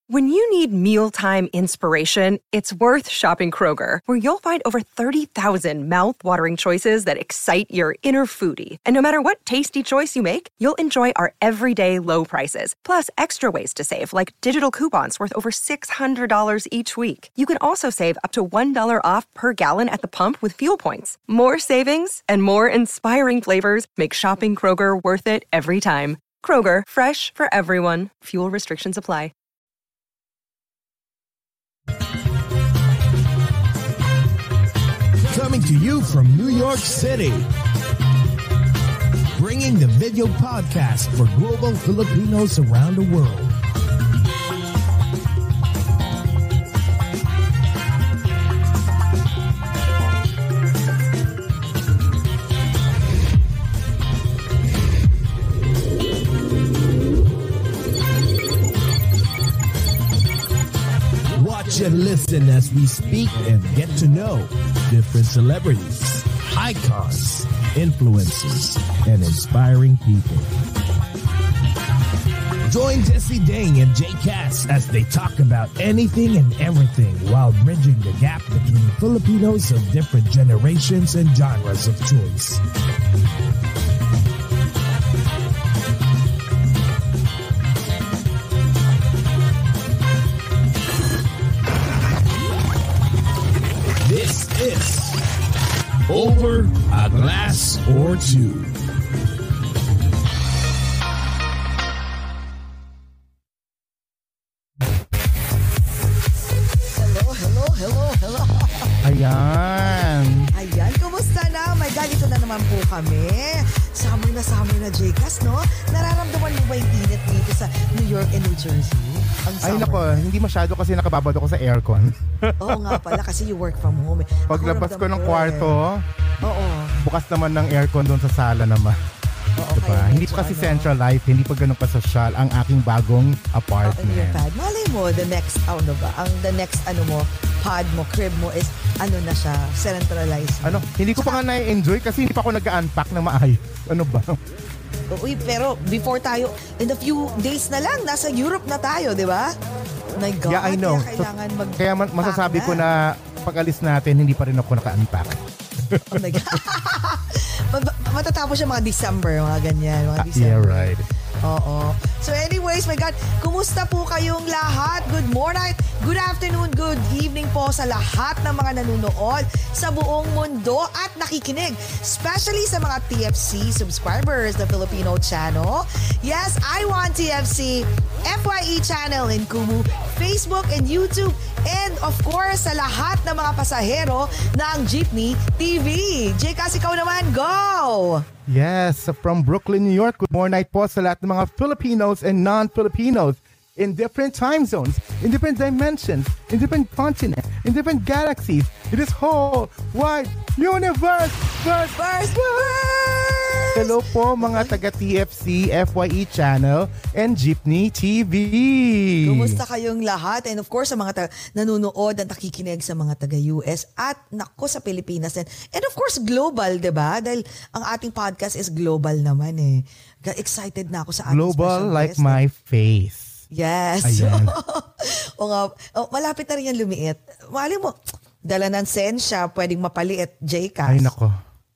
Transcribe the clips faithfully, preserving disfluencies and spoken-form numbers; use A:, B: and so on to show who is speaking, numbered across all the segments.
A: When you need mealtime inspiration, it's worth shopping Kroger, where you'll find over thirty thousand mouth-watering choices that excite your inner foodie. And no matter what tasty choice you make, you'll enjoy our everyday low prices, plus extra ways to save, like digital coupons worth over six hundred dollars each week. You can also save up to one dollar off per gallon at the pump with fuel points. More savings and more inspiring flavors make shopping Kroger worth it every time. Kroger, fresh for everyone. Fuel restrictions apply.
B: Coming to you from New York City, bringing the video podcast for global Filipinos around the world. Watch and listen as we speak and get to know different celebrities, icons, influencers, and inspiring people. Join Jesse Dang and Jay Cass as they talk about anything and everything while bridging the gap between Filipinos of different generations and genres of choice. This is Over a Glass or Two.
C: Hello, hello, hello, hello.
D: Ayan.
C: Ayan, kumusta na? Oh my God, ito na naman po kami. Summer na summer na, J-Cas, no? Nararamdaman mo ba yung init dito sa New York and New Jersey? Ang
D: Ay
C: summer.
D: nako, hindi masyado kasi nakababad ako sa aircon.
C: Oo nga pala, kasi you work from home. eh. Ako
D: Paglabas ko
C: ramdam
D: ng
C: eh.
D: kwarto,
C: Oo.
D: bukas naman ng aircon doon sa sala naman.
C: Oo,
D: Diba?
C: kaya
D: Hindi
C: medyo
D: pa kasi
C: ano,
D: central life, hindi pa ganun pa social ang aking bagong
C: oh, in your
D: apartment.
C: pad. Malay mo, the next, ano ba, ang the next, ano mo, pod mo, crib mo is, ano na siya, centralized.
D: Ano, hindi ko pa nga na-enjoy kasi hindi pa ako nag-unpack ng maayos. Ano ba?
C: Uy, pero before tayo, in a few days na lang, nasa Europe na tayo, di ba? My God,
D: Yeah, I know.
C: kaya kailangan mag-
D: Kaya man- masasabi ko na pag-alis natin, hindi pa rin ako naka-unpack.
C: Oh my God. Ma- Matatapos siya mga December, mga ganyan. Mga
D: Ah,
C: December.
D: yeah, right.
C: Oo. So anyways, my God, kumusta po kayong lahat? Good morning, good afternoon, good evening po sa lahat ng mga nanonood sa buong mundo at nakikinig. Especially sa mga T F C subscribers, the Filipino channel. Yes, I Want T F C, F Y E channel in Kumu, Facebook and YouTube. And of course, sa lahat ng mga pasahero ng Jeepney T V. J. Cass, ikaw naman, go!
D: Yes, from Brooklyn, New York. Good morning po sa lahat ng mga Filipinos and non-Filipinos in different time zones, in different dimensions, in different continents, in different galaxies, in this whole wide universe. Verse,
C: First, first!
D: Hello po mga taga-T F C, F Y E channel, and Jeepney T V.
C: Kumusta kayong lahat? And of course, sa mga ta- nanonood at nakikinig sa mga taga-U S at nako sa Pilipinas. And, and of course, global, di ba? Dahil ang ating podcast is global naman eh. Excited na ako sa ating
D: Global
C: special
D: like
C: guest.
D: my face.
C: Yes.
D: Ayan.
C: o nga, o, malapit na rin yan lumiit. Mali mo, dala ng sensya, pwedeng mapaliit, J-Cass.
D: Ay nako.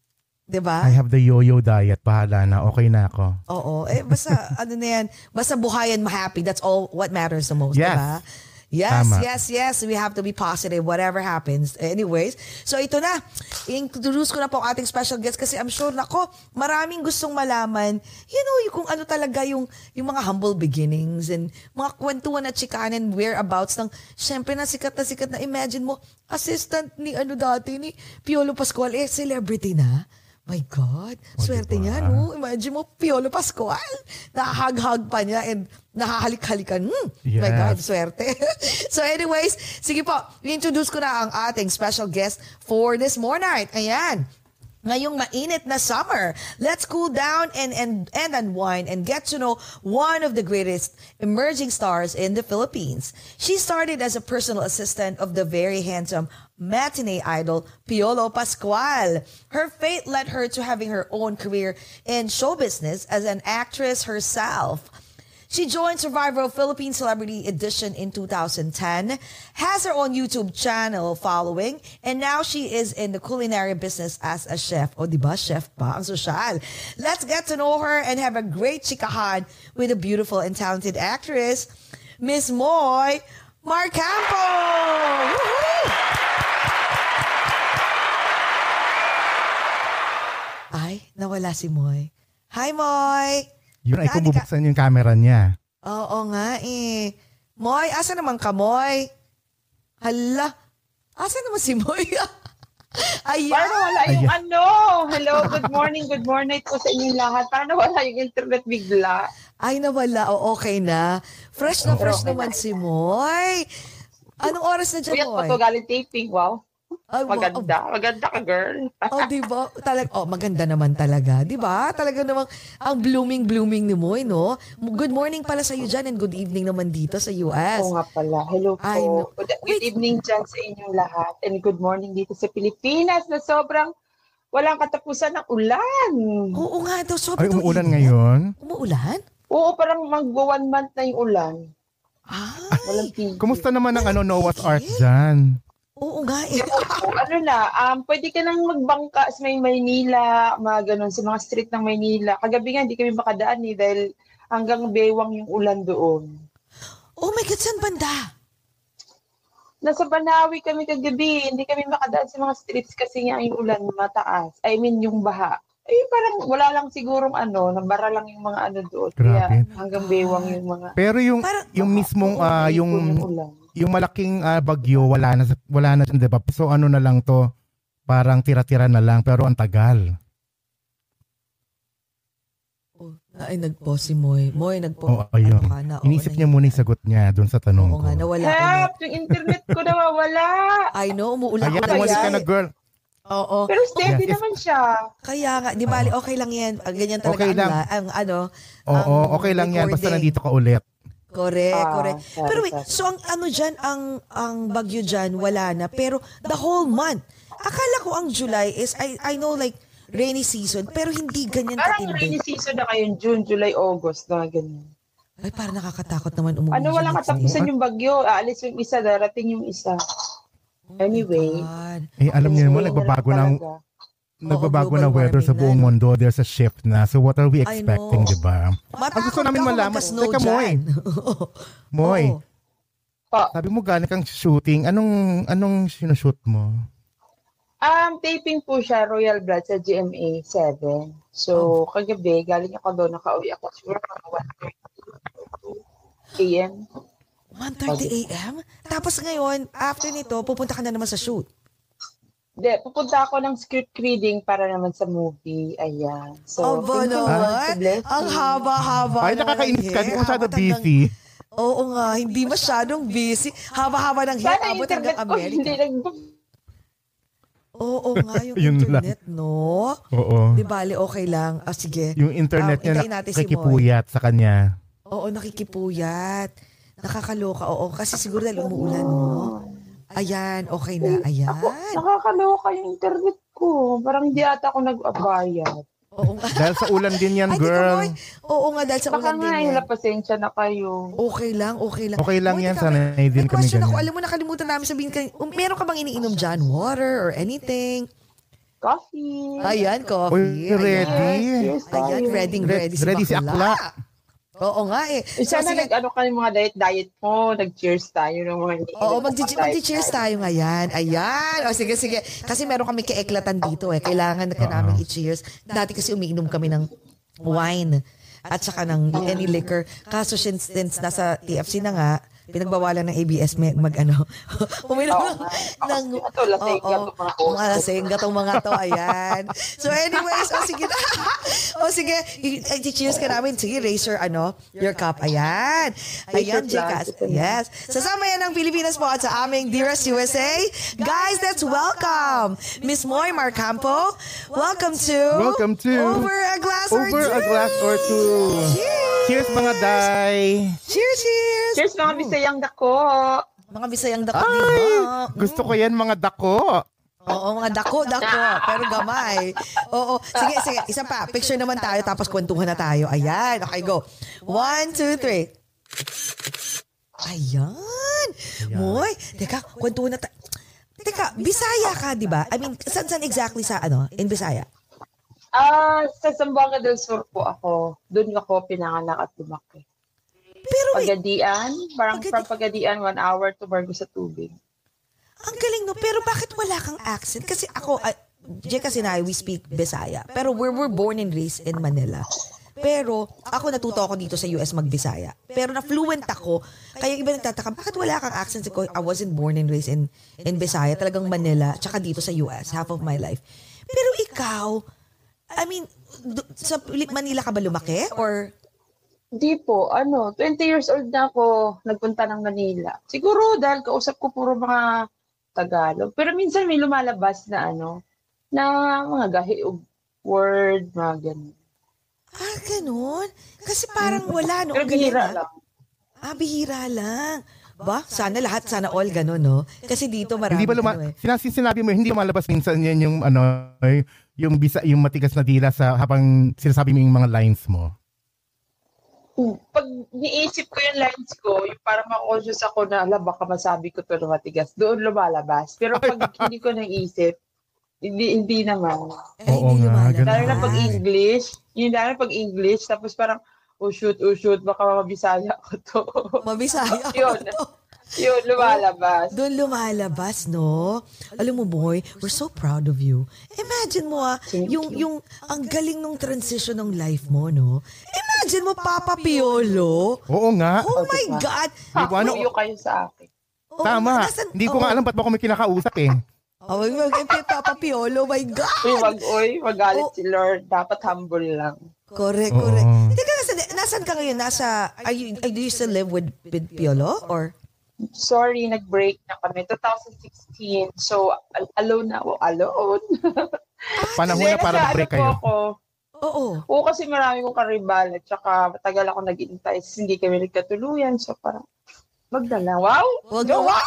C: Diba?
D: I have the yo-yo diet. Bahala na. Okay na ako.
C: Oo. Eh, basta, ano na yan, basta buhayan ma-happy. That's all what matters the most,
D: Yes.
C: diba? Yes,
D: Tama.
C: yes, yes. We have to be positive whatever happens. Anyways, so ito na. Introduce ko na po ang ating special guest kasi I'm sure, nako, maraming gustong malaman, you know, yung kung ano talaga yung, yung mga humble beginnings and mga kwentuhan at chikahan and whereabouts ng, syempre na sikat na sikat na, imagine mo, assistant ni ano dati, ni Piolo Pascual, eh, celebrity na. My God,
D: O,
C: swerte
D: diba?
C: niya, no? Imagine mo, Piolo Pascual, nahahag-hag pa niya and nahahalik-halikan. Hmm, my
D: Yes.
C: God, swerte. So anyways, sige po, introduce ko na ang ating special guest for this morning. Ayan. Ngayong mainit na summer, let's cool down and, and, and unwind and get to know one of the greatest emerging stars in the Philippines. She started as a personal assistant of the very handsome matinee idol Piolo Pascual. Her fate led her to having her own career in show business as an actress herself. She joined Survivor Philippine Celebrity Edition in two thousand ten, has her own YouTube channel following, and now she is in the culinary business as a chef. O, diba? Chef pa ang sosyal. Let's get to know her and have a great chikahan with a beautiful and talented actress, Miss Moy Marcampo! Woohoo! Ay, nawala si Moy. Hi, Moy!
D: Yun ay kung
C: Nani ka-
D: bubuksan yung camera niya.
C: Oo nga eh. Moy, asa naman ka, Moy? Hala, asa naman si Moy? Ayan.
E: Paano wala yung
D: Ayan.
E: ano? Hello, good morning, good morning po sa inyong lahat. Paano wala yung internet bigla?
C: Ay, nawala. O, okay na. Fresh na fresh
E: Okay
C: naman
E: na.
C: si Moy. Anong oras na dyan,
E: Kuyat pa
C: Moy?
E: to galing taping, wow.
C: Ay, wa-
E: Maganda, maganda ka, girl.
C: Oh, di ba? Talag oh, maganda naman talaga. Di ba? Talaga namang ang blooming-blooming ni Moy, no? Good morning pala sa iyo dyan and good evening naman dito sa U S.
E: Oo nga pala. Hello po.
C: Ay, no.
E: Good,
C: Wait.
E: good evening dyan sa inyong lahat. And good morning dito sa Pilipinas na sobrang walang katapusan ng ulan.
C: Oo nga daw.
D: Ay,
C: Sobrang
D: umuulan
C: init.
D: ngayon.
C: Umuulan?
E: Oo, parang mag-one month na yung ulan.
C: Ah,
E: Walang tigil.
D: Kumusta naman ang ano, Noah's Ark dyan?
C: oo nga eh.
E: O, ano na, um, pwede ka nang magbangka sa may Maynila, mga ganun, sa mga street ng Maynila. Kagabi nga, hindi kami makadaan eh, dahil hanggang bewang yung ulan doon.
C: Oh my God, saan banda?
E: Nasa Banawi kami kagabi, hindi kami makadaan sa mga streets kasi nga yung ulan mataas. I mean, yung baha. Ay, parang wala lang sigurong ano, nabara lang yung mga ano doon. Kaya
D: Grabe.
E: hanggang bewang yung mga
D: Pero yung
C: Parang-
D: yung mismong ah, yung
E: yung ulan.
D: yung malaking ah, bagyo wala na sa- wala na dyan, 'di ba? So ano na lang to, parang tira-tira na lang pero ang tagal.
C: Oh, ay, nag-pause si Moy. Moy, nagpo.
D: Oo, ayun.
C: Ano ka na? Oo,
D: Inisip niya
C: nahi-
D: muna yung sagot niya doon sa tanong
C: Oo
D: ko.
C: nga, nawala ko na.
E: Help! Yung internet ko nawawala.
C: I know, umuulan.
D: Ayan,
E: Ako
D: umalik ka
E: yan.
D: na, girl.
C: Oo.
E: Pero steady
D: Yes, if-
E: naman siya.
C: Kaya nga, di bali, okay lang yan. Ah, Ganyan talaga
D: Okay
C: ang,
D: lang.
C: la- ang ano.
D: Oo,
C: ang
D: okay lang yan basta
C: recording.
D: nandito ka ulit.
C: Correct,
E: Ah,
C: correct.
E: sorry,
C: Pero wait,
E: sorry.
C: so ang ano dyan, ang, ang bagyo dyan, wala na. Pero the whole month. Akala ko ang July is, I, I know like, rainy season, pero hindi ganyan
E: Parang
C: katindi.
E: rainy season na kayo, June, July, August, na ganyan.
C: Ay, parang nakakatakot naman umuwi.
E: Ano, walang
C: dyan,
E: katapusan yung bagyo. Aalis yung isa, darating yung isa. Anyway.
C: God.
D: Eh, alam niyo naman,
E: Anyway,
D: nagbabago
E: na lang
D: ng
E: talaga.
D: nagbabago
C: global
D: na weather sa
C: warming
D: buong
C: na, no?
D: mundo. There's a shift na. So what are we
C: I
D: expecting,
C: know.
D: di ba?
C: Matakot
D: Ang gusto namin
C: ako
D: malaman,
C: magka-snow
D: teka, Moy.
C: dyan.
D: Moy,
C: Oo.
E: Pa,
D: sabi mo galing kang shooting. Anong anong sinushoot mo?
E: Um, taping po siya, Royal Blood sa G M A seven. So, kagabi, galing ako doon, nakauwi ako siguro mga one thirty a m
C: one thirty a m? Tapos ngayon, after nito, pupunta ka na naman sa shoot.
E: Hindi, pupunta ako ng script reading para naman sa movie. Ayan. So,
C: Aba
E: thank you,
C: naman.
E: Lord, sa blessing.
C: Ang haba-haba.
D: Ay,
C: ng
D: nakakainis ka.
C: hair.
D: Di ko masyado
C: Abot hanggang-
D: busy.
C: Oo nga, hindi masyadong busy. Haba-haba ng hair,
E: Sana
C: abot hanggang
E: internet ko hindi
C: Amerika.
E: nag-
C: Oo nga, yung
D: Yun
C: internet, no?
D: Oo.
C: Di bali, okay lang. Ah, sige.
D: Yung internet
C: Ah,
D: niya
C: hintayin natin si Moy.
D: nakikipuyat sa kanya.
C: Oo, nakikipuyat. Nakakaloka. Oo, kasi siguro dahil umuulan, no? Ayan, okay na. Ayan.
E: Nakakaloka yung internet ko. Parang hindi ata ako nag-abayad.
C: Oo nga.
D: Dahil sa ulan din yan,
C: Ay, di ka,
D: girl.
C: Moy. Oo nga, dahil sa
E: Baka
C: ulan
E: nga,
C: din
E: hila
C: yan.
E: pasensya na kayo.
C: Okay lang, okay lang.
D: Okay lang
C: Moy,
D: yan,
C: teka,
D: sanay
C: may-
D: din
C: may
D: kami
C: question ako.
D: ganyan.
C: Alam mo, nakalimutan namin sabihin kayo. Um, meron ka bang iniinom dyan? Water or anything?
E: Coffee.
C: Ayan, coffee.
D: Uy, ready?
C: Ayan,
E: Yes, yes,
C: Ayan,
E: tayo.
C: ready,
D: Re-
C: ready,
D: ready si Akla.
C: Oo nga eh.
E: Eh,
C: So,
E: sana
C: sige,
E: nag-ano ka yung mga diet-diet mo, nag-cheers tayo ng mga hindi.
C: Oo, magdi-cheers tayo ngayon. Ayan. O sige, sige. Kasi meron kami kaeklatan dito eh. Kailangan ka namin i-cheers. Dati kasi umiinom kami ng wine at saka ng any liquor. Kaso since, since nasa T F C na nga, pinagbawalan ng A B S mag, mag ano, uminom
E: Oo
C: ng,
E: nga.
C: ng
E: Ito, lasengga
C: oo,
E: to, mga host.
C: mga lasengga tong mga to, ayan. So anyways, o sige na. O sige, i- i-cheers ka namin. Sige, raise your, ano, your cup. Ayan. Ayan,
E: Raise your glass.
C: Jcas. Yes. Sasama yan ng Pilipinas po at sa aming Dearest U S A. Guys, let's welcome Miss Moy Marcampo. Welcome to
D: Welcome to
C: Over a Glass or
D: Over
C: Two.
D: a Glass or Two.
C: Cheers!
D: Cheers, mga day!
C: Cheers, cheers!
E: Cheers mga bisayang dako.
C: Mga Bisayang dako,
D: Ay,
C: diba?
D: gusto ko yan, mga dako.
C: Oo, mga dako, dako. Pero gamay. Oo. Sige, sige. Isa pa. Picture naman tayo tapos kwentuhan na tayo. Ayan. Okay, go. One, two, three. Ayan. Moy, teka, kwentuhan na tayo. Teka, Bisaya ka, di ba? I mean, saan, saan exactly sa, ano, in Bisaya?
E: Ah, sa Zamboanga del Sur po ako. Doon ako pinanganak at lumaki.
C: Pero, eh,
E: Pagadian, parang
C: Pagadi-
E: from Pagadian, one hour to Bargo sa Tubig.
C: ang galing no. Pero bakit wala kang accent? Kasi ako, uh, Jeka Sinay, we speak Bisaya. Pero we're, we're born and raised in Manila. Pero ako natuto ako dito sa U S mag-Bisaya. Pero na-fluent ako. Kaya iba nagtataka, bakit wala kang accent? Ko, I wasn't born and raised in, in Bisaya. Talagang Manila. Tsaka dito sa U S, half of my life. Pero ikaw, I mean, do, sa Manila ka ba lumaki? Or
E: Di po, ano, twenty years old na ako nagpunta ng Manila. Siguro dahil kausap ko puro mga Tagalog. Pero minsan may lumalabas na ano, na mga gahi word, mga ganun.
C: ah, ganun? Kasi parang wala, no?
E: Pero
C: Ang galing,
E: bihira
C: ah.
E: lang.
C: Ah, bihira lang. Ba? Sana lahat, sana all ganun, no? Kasi dito marami,
D: Hindi ba luma-
C: ano eh.
D: Sinasin sinabi mo, hindi lumalabas minsan yan yung, ano, yung, bisa, yung matigas na dila sa habang sinasabi mo yung mga lines mo.
E: Pag niisip ko yung lines ko, yung parang ma-conscious ako na, ala, baka masabi ko to na matigas, doon lumalabas. Pero pag hindi ko naisip, hindi, hindi naman.
C: Eh,
D: Oo
C: hindi
D: nga,
C: lumalabas.
D: ganun.
E: Lalo na pag English, yung lalo na pag English, tapos parang, oh shoot, oh shoot, baka mabisaya ko to.
C: Mabisaya ako
E: Yun.
C: to.
E: Yun, lumalabas.
C: Doon lumalabas, no? Alam mo, boy, we're so proud of you. Imagine mo, ah, yung, yung, ang galing nung transition ng life mo, no? Imagine mo, Papa Piolo.
D: Oo nga.
C: Oh my
E: diba?
C: God.
D: Di ba, ano?
E: Hakuyo kayo sa akin.
C: Oo,
D: Tama.
C: nasan-
D: Hindi ko nga
C: oo.
D: alam ba't ba ako may kinakausap eh.
C: Oh, wag wag eh, Papa Piolo, my God.
E: Uy, wag, uy, magalit
C: Oh.
E: si Lord. Dapat humble lang.
C: Correct,
D: Oo.
C: correct. Teka, nasan, nasan ka ngayon? Nasa, are you, do you still live with, with Piolo? Or?
E: Sorry, nag-break na kami. twenty sixteen. So, al- alone na ako. Alone.
D: Panahon
E: Hindi,
D: na para
E: nasa
D: mag-break
E: ano po
D: kayo.
E: ako.
C: Oo.
E: Oo, kasi marami kong karibal at saka matagal ako nag-iintay. Hindi kami nagkatuluyan. So, parang, magdala. Wow!
C: Wag
E: No,
C: mo.
E: wow!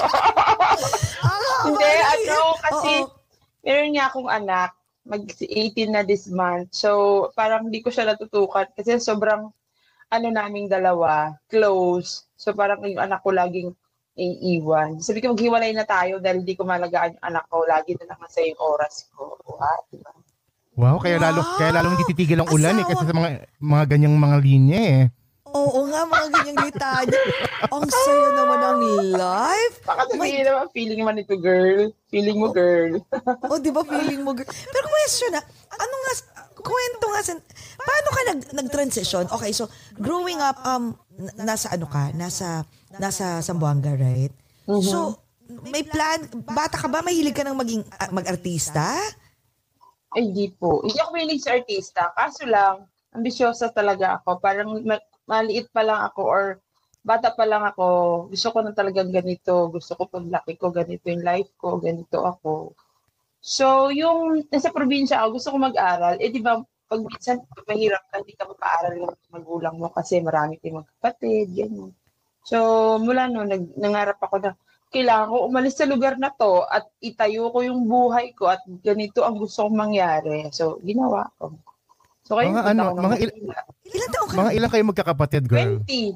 E: Hindi, ano, kasi
C: Oo.
E: meron nga akong anak. Mag-eighteen na this month. So, parang hindi ko siya natutukan kasi sobrang ano naming dalawa, close. So, parang yung anak ko laging iiwan. Sabi ko, maghiwalay na tayo dahil hindi ko malagaan yung anak ko. Lagi na lang sa yung oras ko. Wow, diba?
D: Wow, kaya lalo
C: Wow!
D: kaya lalong hindi titigil ang ulan eh kasi
C: Asawa-
D: sa mga mga ganyang mga linya eh.
C: Oo nga, mga ganyang litanya. Ang saya naman ng life.
E: Baka sabihin naman, feeling man ito, girl. Feeling mo, girl.
C: O, di ba feeling mo? girl? Pero question na, ano nga, kwento nga, sa, paano ka nag, nag-transition? Okay, so, growing up, um, n- nasa ano ka? Nasa, nasa Zamboanga, right? So, may plan, bata ka ba? Mahilig ka ng maging, ah, mag-artista?
E: Ay, di po. Hindi ako mahilig sa artista. Kaso lang, ambisyosa talaga ako. Parang ma- maliit pa lang ako or bata pa lang ako. Gusto ko na talagang ganito. Gusto ko paglaki ko, ganito yung life ko, ganito ako. So, yung nasa probinsya ako, gusto ko mag-aral. Eh, di ba, pag minsan, pag mahirap ka, hindi ka mapaaral ng magulang mo kasi marami tayong magkapatid, ganyan. So, mula no, nag, nangarap ako na kailangan ko umalis sa lugar na to at itayo ko yung buhay ko at ganito ang gusto kong mangyari. So, ginawa ko. So, kayo
D: Mga ano, mga il-
C: Ilan taong ka
D: mga
C: na?
D: ilang kayo magkakapatid, girl?
E: twenty.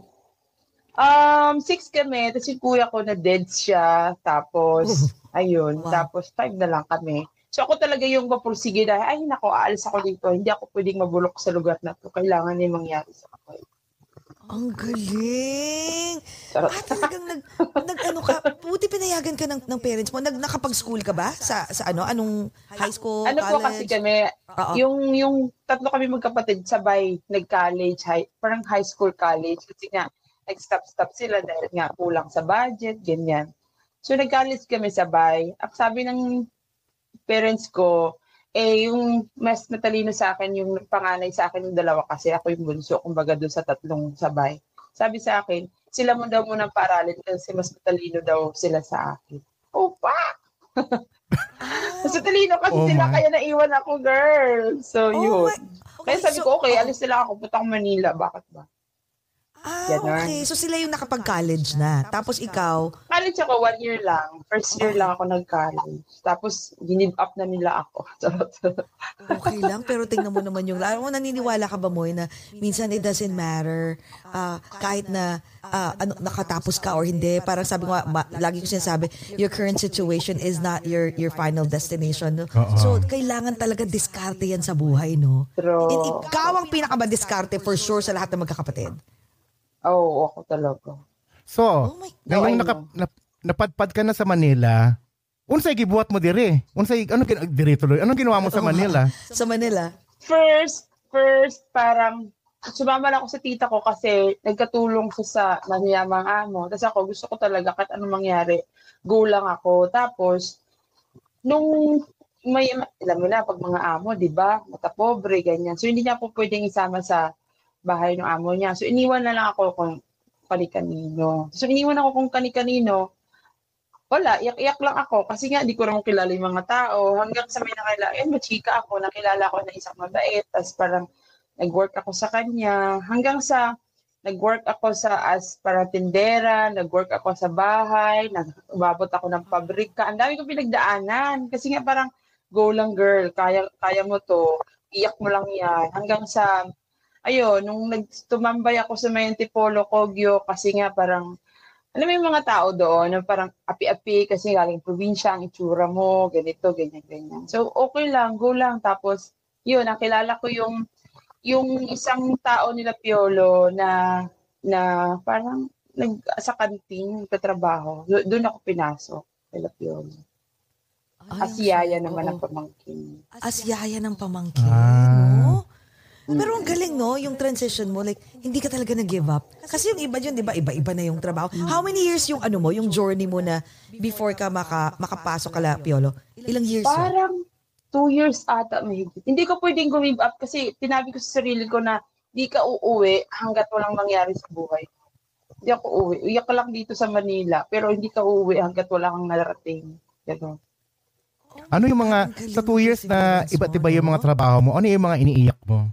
E: Um, six kami. Tapos yung kuya ko na dead siya. Tapos, ayun.
C: Wow.
E: Tapos, five na lang kami. So, ako talaga yung mapursige dahil, ay, nako, aalis ako dito. Hindi ako pwedeng mabulok sa lugar na to. Kailangan yung mangyari sa akin.
C: Ang galing!
E: Sarap.
C: Ah, talagang nag, nag ano ka, buti pinayagan ka ng, ng parents mo. Nag, nakapag-school ka ba? Sa, sa ano? Anong high school,
E: Ano po kasi
C: college?
E: kami,
C: Oo.
E: yung yung tatlo kami magkapatid sabay nag-college, high, parang high school college kasi nga nag-stop-stop sila dahil nga kulang sa budget, ganyan. So nag-college kami sabay. At sabi ng parents ko, eh yung mas matalino sa akin, yung panganay sa akin yung dalawa kasi ako yung bunso, kumbaga doon sa tatlong sabay. Sabi sa akin, sila mo daw munang paralin kasi mas matalino daw sila sa akin. Opa! Mas matalino kasi
D: Oh
E: sila,
D: my.
E: kaya naiwan ako, girl. So,
C: Oh
E: yun.
C: my-
E: Kaya sabi
C: so-
E: ko, okay, alis sila ako, punta akong Manila. Bakit ba?
C: Ah,
E: Ganon.
C: okay. So sila yung nakapag-college na. Tapos ikaw,
E: College Nag-college ako, one year lang. First year lang ako nag-college. Tapos, give up na nila ako.
C: Okay lang, pero tingnan mo naman yung, alam mo, naniniwala ka ba mo na minsan it doesn't matter uh, kahit na uh, ano, nakatapos ka or hindi. Parang sabi ko, ma, lagi ko sinasabi, your current situation is not your your final destination. No?
D: Uh-uh.
C: So, kailangan talaga diskarte yan sa buhay, no?
E: True.
C: And ikaw ang pinakabadiskarte for sure sa lahat ng magkakapatid.
E: Oo, oh, ako talaga.
D: So,
C: Oh my God.
D: ngayong naka, nap, napadpad ka na sa Manila, unsay gibuhat mo dire? Unsay ano gin dire tuloy? Anong ginawa mo sa Manila?
C: Sa Manila?
E: First, first, parang sumama lang ako sa tita ko kasi nagkatulong siya sa mayamang amo. Tapos ako, gusto ko talaga kahit anong mangyari, go lang ako. Tapos, nung may, alam mo na, pag mga amo, di ba, matapobre, ganyan. So, hindi niya po pwedeng isama sa bahay ng amo niya. So, iniwan na lang ako kung kani-kanino. So, iniwan ako kung kani-kanino. Wala, iyak-iyak lang ako kasi nga di ko rin kilala yung mga tao. Hanggang sa may nakilala, eh, machika ako, nakilala ko na isang mabait. Tapos parang nag-work ako sa kanya. Hanggang sa nag-work ako sa as parang tindera, nag-work ako sa bahay, nag-umabot ako ng pabrika. Ang dami ko pinagdaanan. Kasi nga parang, go lang girl, kaya, kaya mo to. Iyak mo lang yan. Hanggang sa, ayun, nung nagtumambay ako sa may Antipolo, Kogyo, kasi nga parang, alam mo yung mga tao doon, na parang api-api kasi galing probinsya, ang itsura mo, ganito, ganyan, ganyan. So, okay lang, go lang. Tapos, yun, nakilala ko yung, yung isang tao nila Piolo na, na parang nag, sa kantin, katrabaho. Do, doon ako pinasok, nila Piolo. Asyaya naman ang pamangkin.
C: Asyaya ng pamangkin,
D: Ah.
C: no? Pero ang galing, no? Yung transition mo, like, hindi ka talaga nag-give up. Kasi yung iba dyan, di ba? Iba-iba na yung trabaho. How many years yung ano mo, yung journey mo na before ka maka, makapasok ka la, Piolo? Ilang years yun?
E: Parang two years ata mahigit. Hindi ko pwedeng give up kasi tinabi ko sa sarili ko na di ka uuwi hanggat walang mangyari sa buhay. Hindi ako uuwi. Uyak ka lang dito sa Manila, pero hindi ka uuwi hanggat wala kang narating. Gano'n.
D: Ano yung mga, sa two years na iba't iba yung mga trabaho mo, ano yung mga iniiyak mo?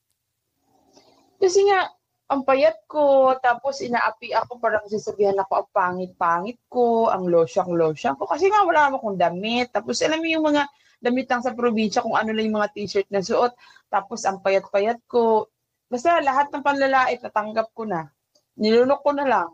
E: Kasi nga, ang payat ko, tapos inaapi ako, parang sasabihan ako, ang pangit-pangit ko, ang losyang-losyang ko. Kasi nga, wala naman akong damit. Tapos alam mo yung mga damit lang sa probinsya, kung ano lang yung mga t-shirt na suot. Tapos ang payat-payat ko. Basta lahat ng panlalait, natanggap ko na. Nilunok ko na lang.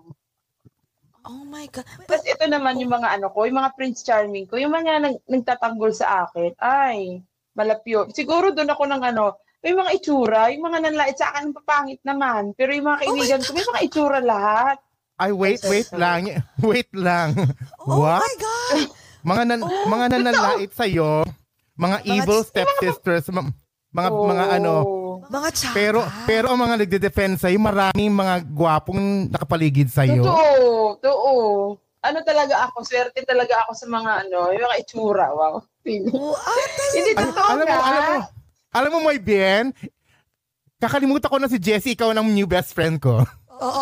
C: Oh my God.
E: Tapos ito naman yung mga ano ko, yung mga Prince Charming ko, yung mga nag, nagtatanggol sa akin, ay, malapyo. Siguro doon ako ng ano, may mga itsura, yung mga nanlait sa akin, papangit naman. Pero yung mga kaibigan ko, may mga itsura lahat.
D: Ay, wait, wait lang. Wait lang.
C: Oh
D: What?
C: my God.
D: Mga nan
C: Oh,
D: mga nanlalait sa'yo, mga evil stepsisters, ma- mga
E: Oh.
D: mga ano.
C: Mga tsaka.
D: Pero pero ang mga nagde-defend sa'yo, maraming mga gwapong nakapaligid sa'yo.
E: Totoo, totoo. Ano talaga ako, swerte talaga ako sa mga ano, yung mga itsura. Wow.
C: Oh, ah,
E: Hindi
D: Ay,
E: totoo
D: alam mo,
E: na.
D: alam mo, alam mo, my Ben, kakalimutan ko na si Jessie, ikaw ng new best friend ko.
C: Oo.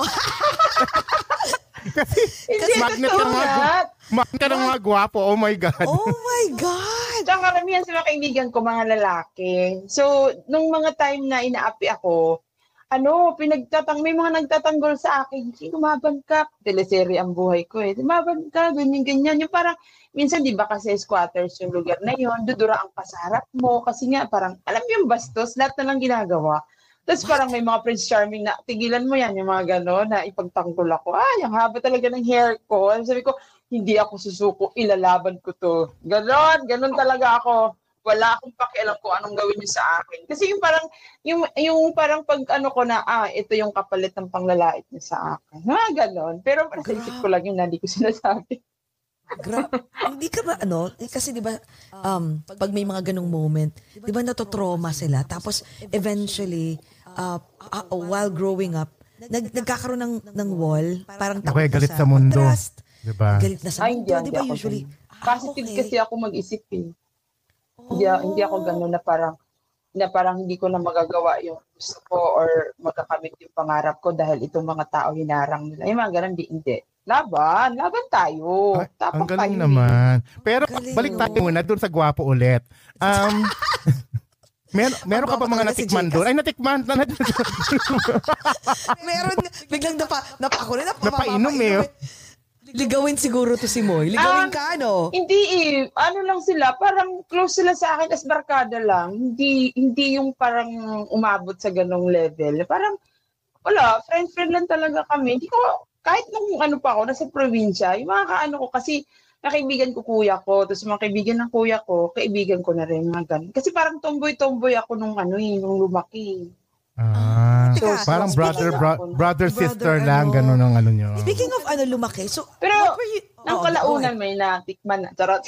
D: Kasi,
E: Hindi
D: magnet
E: totoo
D: ka mga,
E: na.
D: magnet ka ng mga gwapo, oh my God.
C: Oh my God.
E: Tsaka karamihan sa mga kaibigan ko, mga lalaki. So, nung mga time na inaapi ako, ano, pinagtatang, may mga nagtatanggol sa akin, lumaban ka. Teleserye ang buhay ko eh. Lumaban ka, ganyan-ganyan. Yung parang, minsan di ba kasi squatters yung lugar na yun, duduraan ka sa harap mo. Kasi nga parang, alam mo yung bastos, lahat na lang ginagawa. Tapos parang may mga Prince Charming na, tigilan mo yan, yung mga gano'n, na ipagtanggol ako. Ay, ang haba talaga ng hair ko. Sabi ko, hindi ako susuko, ilalaban ko to. Ganon, ganon talaga ako. Wala akong pakialam kung anong gawin niyo sa akin. Kasi yung parang, yung, yung parang pag ano ko na, ah, ito yung kapalit ng panglalait niya sa akin. Ha, ganon. Pero sa isip ko lang yun, hindi ko sinasabi.
C: Gra- hindi ka ba ano, eh, kasi 'di ba um pag may mga ganung moment, 'di ba natotrauma sila tapos eventually uh, uh, while growing up, nag nagkakaroon ng ng wall, parang takot
D: Okay,
C: na
D: galit sa mundo.
C: mattrust,
D: Diba?
C: galit na sa
E: Ay,
C: mundo,
E: hindi,
C: 'di ba
E: hindi ako
C: usually?
E: ganun. Positive
C: okay.
E: kasi ako mag-isip eh. Hindi, hindi ako gano'n na parang na parang hindi ko na magagawa yung gusto ko or magkakamit yung pangarap ko dahil itong mga tao hinarang nila. Yung mga ganun, hindi, hindi. Laban, laban tayo.
D: Ay,
E: Tapang
D: ang galing
E: tayo.
D: naman. Pero
C: Galing,
D: balik
C: no?
D: tayo muna doon sa gwapo ulit. Um, mer- meron ka
C: Ang
D: pa mga
C: gwapo talaga si
D: natikman
C: Jcas.
D: doon? Ay, natikman. Na,
C: Meron biglang napa napa ako rin napa,
D: Napainom eh, oh.
C: Ligawin siguro to si Moy. Ligawin
E: Um,
C: ka, ano?
E: Hindi eh. Ano lang sila, parang close sila sa akin as barkada lang. Hindi hindi yung parang umabot sa ganong level. Parang, wala, friend-friend lang talaga kami. Hindi ko, kahit nung ano pa ako, nasa probinsya, yung mga kaano ko, kasi nakaibigan ko kuya ko, tapos mga kaibigan ng kuya ko, kaibigan ko na rin, mga ganun. Kasi parang tomboy-tomboy ako nung ano eh, nung lumaki.
D: Ah,
C: Teka,
D: parang brother,
C: speaking
D: bro-
E: of-
D: brother, sister
C: Brother,
D: lang,
C: ano?
D: ganun ang ano nyo.
C: Speaking of ano, lumaki. So,
E: Pero,
C: what were you...
E: Nang
C: Oo,
E: kalaunan
C: go
E: may natikman na. Charot.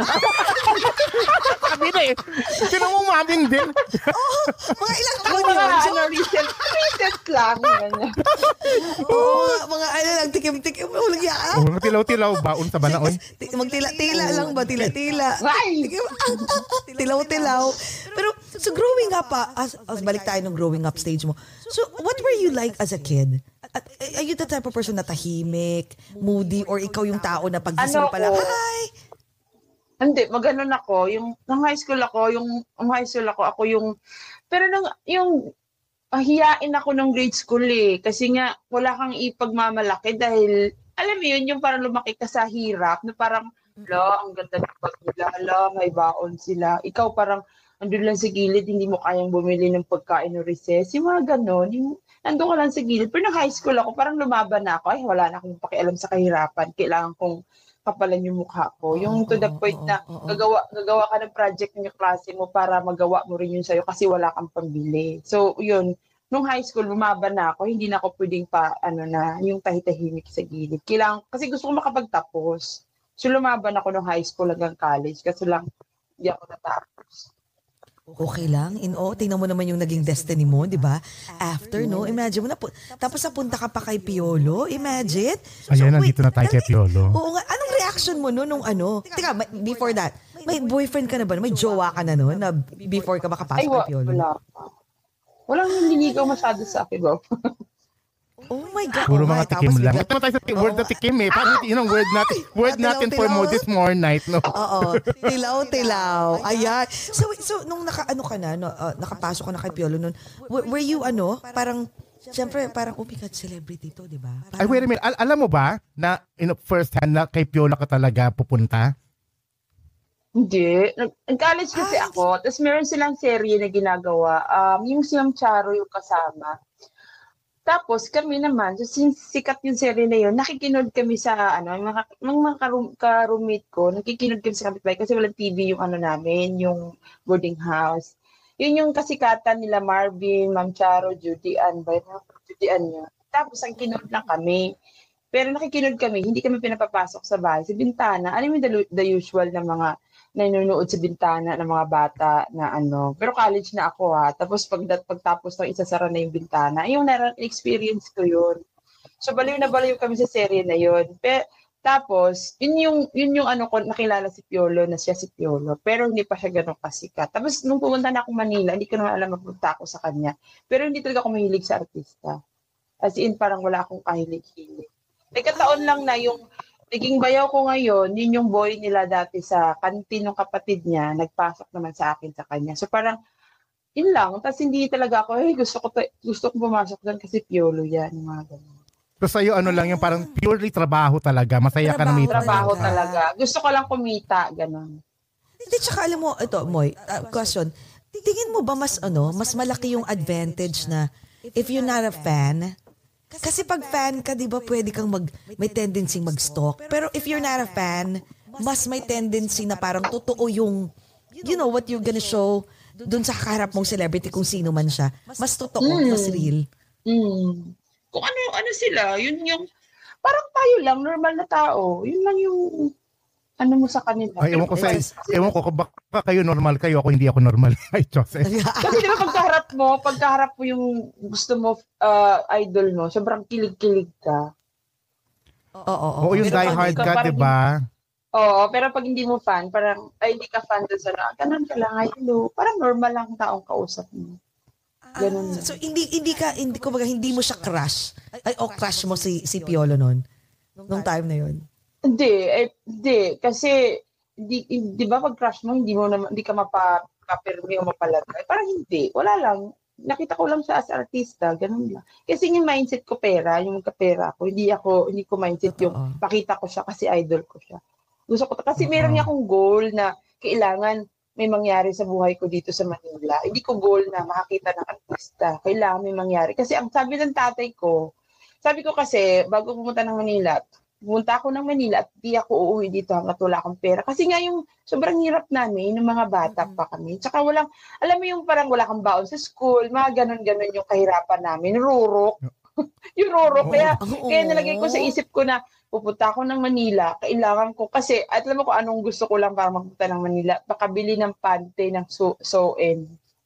D: Sabi na eh. Sino mo umamin din?
C: ahead. Mga ilang taon
E: Yung mga
C: yun? So,
E: ano, recent, recent lang. Ganyan.
C: Oo, mga, mga ano lang, tikim-tikim. Walang yaka.
D: Oh, tilaw-tilaw, baon sa banaon.
C: Ti- Magtila-tila lang ba? Tila-tila.
E: Ay!
C: Tilaw-tilaw. Pero, so growing up, ah, as, as balik tayo ng growing up stage mo. So, what were you like as a kid? At, are you the type of person na tahimik, moody, or ikaw yung tao na pagising
E: Ano
C: pa lang,
E: ko?
C: hi!
E: Hindi, maganon ako. Yung, nung high school ako, yung, nung high school ako, ako yung, pero nung, yung, ah, hiyain ako nung grade school eh. Kasi nga, wala kang ipagmamalaki dahil, alam mo yun, yung parang lumaki ka sa hirap, na parang, la, ang ganda ng bag nila, la, may baon sila. Ikaw parang, andun lang sa gilid, hindi mo kayang bumili ng pagkain o recess. Yung mga ganon, yung, nandun ka lang sa gilid. Pero nung high school ako, parang lumaban na ako. Ay, wala na akong pakialam sa kahirapan. Kailangan kong kapalan yung mukha ko. Yung to the point na gagawa, gagawa ka ng project ng klase mo para magawa mo rin yun sa'yo kasi wala kang pambili. So, yun. Nung high school, lumaban na ako. Hindi na ako pwedeng pa, ano na, yung tahitahimik sa gilid. Kailangan, kasi gusto ko makapagtapos. So, lumaban ako nung high school hanggang college. Kasi lang, hindi ako natapos.
C: Okay lang. In oh, tingnan mo naman yung naging destiny mo, di ba? After, no? Imagine mo na, pu- tapos napunta ka pa kay Piolo. Imagine.
D: Ayan,
C: wait,
D: nandito na tayo kay Piolo.
C: Oo nga. Anong reaction mo no nung ano? Teka, may- before that, may boyfriend ka na ba? May jowa ka na no? Na before ka makapasok
E: Ay, wa,
C: kay Piolo?
E: wala pa. Walang nililigaw masyado sa akin, bro.
C: Oh my God.
D: Puro
C: Oh my,
D: mga tikim
C: tapos
D: lang.
C: bigla-
D: Ito na tayo sa ti- word na tikim eh. Parang yun ang word natin. Word
C: Tilaw,
D: natin for
C: tilaw.
D: mo this more night, no?
C: Oo. Tilaw-tilaw. Ayan. So, so nung naka, ano ka na, no, uh, nakapasok ka na kay Piolo nun, were, were you ano, parang, siyempre, parang, oh my God, celebrity to, di ba?
D: Ay, wait a minute. Al- alam mo ba na in first hand na kay Piolo ka talaga pupunta?
E: Hindi. Nag- Nag-college kasi
C: Ay,
E: ako. Tapos meron silang serye na ginagawa. Um, yung si Ma'am Charo yung kasama. Tapos kami naman, so since sikat yung serye na yun, nakikinod kami sa, ano, mga, mga, mga karum- ka-roommate ko, nakikinod kami sa kapitbahay kasi walang T V yung ano namin, yung boarding house. Yun yung kasikatan nila Marvin, Ma'am Charo, Judy Ann, ba yun? Judy Ann yun. Tapos ang kinod lang kami. Pero nakikinod kami, hindi kami pinapapasok sa bahay, sa bintana. Ano yung the, the usual na mga nanonood sa bintana ng mga bata na ano. Pero college na ako ha. Tapos pag, pagtapos ng isasara na yung bintana, yung na-experience ko yun. So baliw na baliw kami sa serye na yun. Pe, tapos, yun yung, yun yung ano ko, nakilala si Piolo, na siya si Piolo. Pero hindi pa siya ganun kasikat. Tapos nung pumunta na ako Manila, hindi ko naman alam magpunta ako sa kanya. Pero hindi talaga ako mahilig sa artista. As in, parang wala akong kahilig-hilig. Nagkataon lang na yung naging bayaw ko ngayon, yun yung boy nila dati sa kantin ng kapatid niya, nagpasok naman sa akin sa kanya. So parang, yun lang. Tapos hindi talaga ako, hey, gusto ko ta- gusto ko pumasok doon kasi Piolo yan. Yung mga ganun.
D: So sa'yo ano lang yung parang purely trabaho talaga. Masaya ka na may
E: Trabaho
C: Talaga.
E: talaga. Gusto ko lang kumita, ganun.
C: Hindi, tsaka alam mo, ito, Moy, uh, question. Tingin mo ba mas, ano, mas malaki yung advantage na if you're not a fan, kasi pag fan ka, di ba, pwede kang mag, may tendency mag-stalk. Pero if you're not a fan, mas may tendency na parang totoo yung, you know, what you're gonna show dun sa kaharap mong celebrity kung sino man siya. Mas totoo,
E: Mm.
C: mas real.
E: Mm. Kung ano, ano sila, yun yung, parang tayo lang, normal na tao. Yun lang yung, ano mo sa kanila.
D: Ay, ewan ko sa, ewan ko, kung baka kayo normal kayo, ako hindi ako normal. Ay, Jose.
E: Kasi di ba pagkaharap mo, pagkaharap mo yung gusto mo, uh, idol mo, sobrang kilig-kilig ka.
C: Oo, oo, oo.
D: Oo, yung
E: Pero
D: die
E: pag
D: hard
E: ikaw
D: ka,
E: parang-
D: di ba?
E: Oo, pero pag hindi mo fan, parang, ay, hindi ka fan doon sa na, ganun ka lang, ay, hello. Parang normal lang taong kausap mo. Ganun
C: Ah,
E: lang.
C: so hindi hindi ka hindi ko baga hindi mo siya crush. Ay o crush mo si si Piolo noon. Nung time na 'yon.
E: Hindi, eh, hindi. Kasi, di, di ba pag crush mo, hindi mo naman, hindi ka mapa, mapirmi o mapalagay. Parang hindi. Wala lang. nakita ko lang siya as artista, ganun lang. Kasi yung mindset ko pera, yung magkapera ko, hindi ako, hindi ko mindset yung
C: Totoo.
E: pakita ko siya kasi idol ko siya. Gusto ko, kasi meron niya akong goal na kailangan may mangyari sa buhay ko dito sa Manila. Hindi ko goal na makakita ng artista. Kailangan may mangyari. Kasi ang sabi ng tatay ko, sabi ko kasi, bago pumunta ng Manila, pumunta ako ng Manila at di ako uuwi dito hanggat wala akong pera. Kasi nga yung sobrang hirap namin, yung mga bata pa kami. Tsaka walang, alam mo yung parang wala kang baon sa school, mga ganun-ganun yung kahirapan namin. Rurok. yung rurok. Kaya,
C: Oo.
E: kaya nalagay ko sa isip ko na, pupunta ako ng Manila, kailangan ko, kasi, at alam mo kung anong gusto ko lang para magpunta ng Manila, pakabili ng pante ng so, so-en.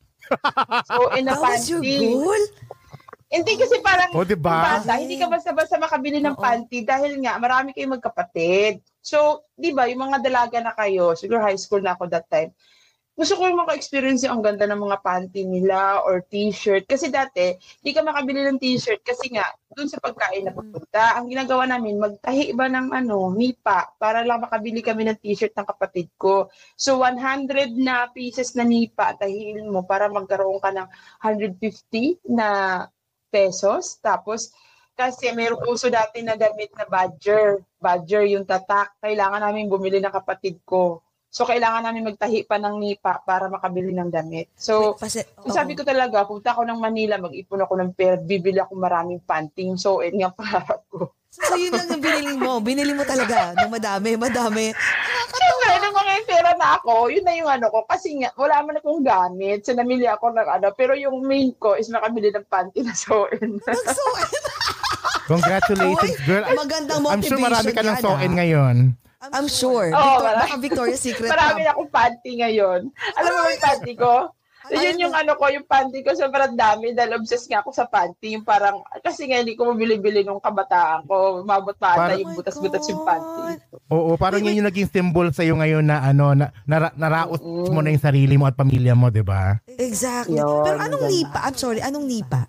E: So-en na
C: That was your
E: panty.
C: goal?
E: Hindi kasi parang
D: O, diba?
E: yung bata, hindi ka basta-basta makabili ng
C: Oo.
E: panty dahil nga marami kayong magkapatid. So, di ba, yung mga dalaga na kayo, siguro high school na ako that time, gusto ko yung maka-experience yung ang ganda ng mga panty nila or t-shirt. Kasi dati, di ka makabili ng t-shirt kasi nga, dun sa pagkain na pupunta, ang ginagawa namin, magtahi ba ng ano, nipa, para lang makabili kami ng t-shirt ng kapatid ko. So, one hundred na pieces na nipa, tahiin mo para magkaroon ka ng one hundred fifty na pesos. Tapos, kasi mayroong uso dati na damit na badger. Badger yung tatak. Kailangan namin bumili ng kapatid ko. So, kailangan namin magtahi pa ng nipa para makabili ng damit. So,
C: Kasi,
E: kung sabi ko talaga, punta ako ng Manila, mag-ipon ako ng pera, bibili ako maraming panting. So, yun nga pangarap ko.
C: So, yun lang yung binili mo. Binili mo talaga ng madami, madami.
E: Siyempre, nung mga yung pera na ako, yun na yung ano ko. Kasi nga, wala man akong gamit. So, namili ako ng ano. Pero yung main ko is makabili ng panty na so-in.
C: Nag-so-en.
D: Congratulations, girl.
C: Magandang
D: I'm
C: motivation
D: sure marami ka ng
C: yan,
D: so-in
C: ah.
D: ngayon.
C: I'm sure.
E: Oo,
C: Victor,
E: marami.
C: baka Victoria's Secret.
E: Marami
C: ka.
E: na akong panty ngayon. Alam mo ba yung panty ko? So, yun yung ano ko, yung panty ko, sobrang dami dahil obsessed nga ako sa panty. Yung parang, kasi nga hindi ko mabili-bili nung kabataan ko. Mabot pa ata
D: Parang-
E: yung butas-butas yung panty.
D: Oo, parang
C: Wait,
D: yun yung naging symbol sa'yo ngayon na ano, na, nara, naraos mo na yung sarili mo at pamilya mo, di ba?
C: Exactly.
E: Yun,
C: Pero anong
E: ganun.
C: nipa? I'm sorry, anong nipa?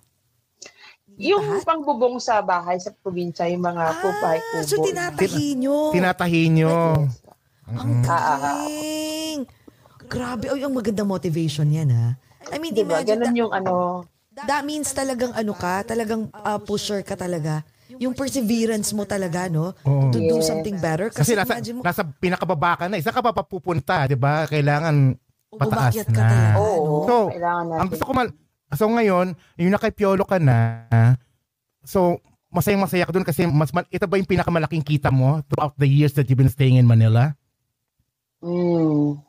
E: Yung pangbubong sa bahay, sa probinsya, yung mga kupay-kubo.
C: Ah, so tinatahi nyo.
D: Tinatahi nyo.
C: Ang galing. Grabe. Ay, ang magandang motivation yan, ha? I mean,
E: Diba?
C: imagine,
E: Ganun
C: that,
E: yung ano.
C: that means talagang ano ka, talagang uh, pusher ka talaga. Yung perseverance mo talaga, no?
D: Oo.
C: To do
E: Yes.
C: something better.
D: Kasi
C: Kasi,
D: nasa,
C: imagine mo,
D: nasa pinakababa ka na. Isa ka pa papupunta, di ba? Kailangan pataas
C: umakyat ka
D: na.
C: talaga,
E: Oo.
C: no?
D: So,
E: Kailangan natin.
D: ang gusto ko mal... So ngayon, yung nakay Piolo ka na, so masayang masaya ka dun kasi mas mal- ito ba yung pinakamalaking kita mo throughout the years that you've been staying in Manila?
E: Mm.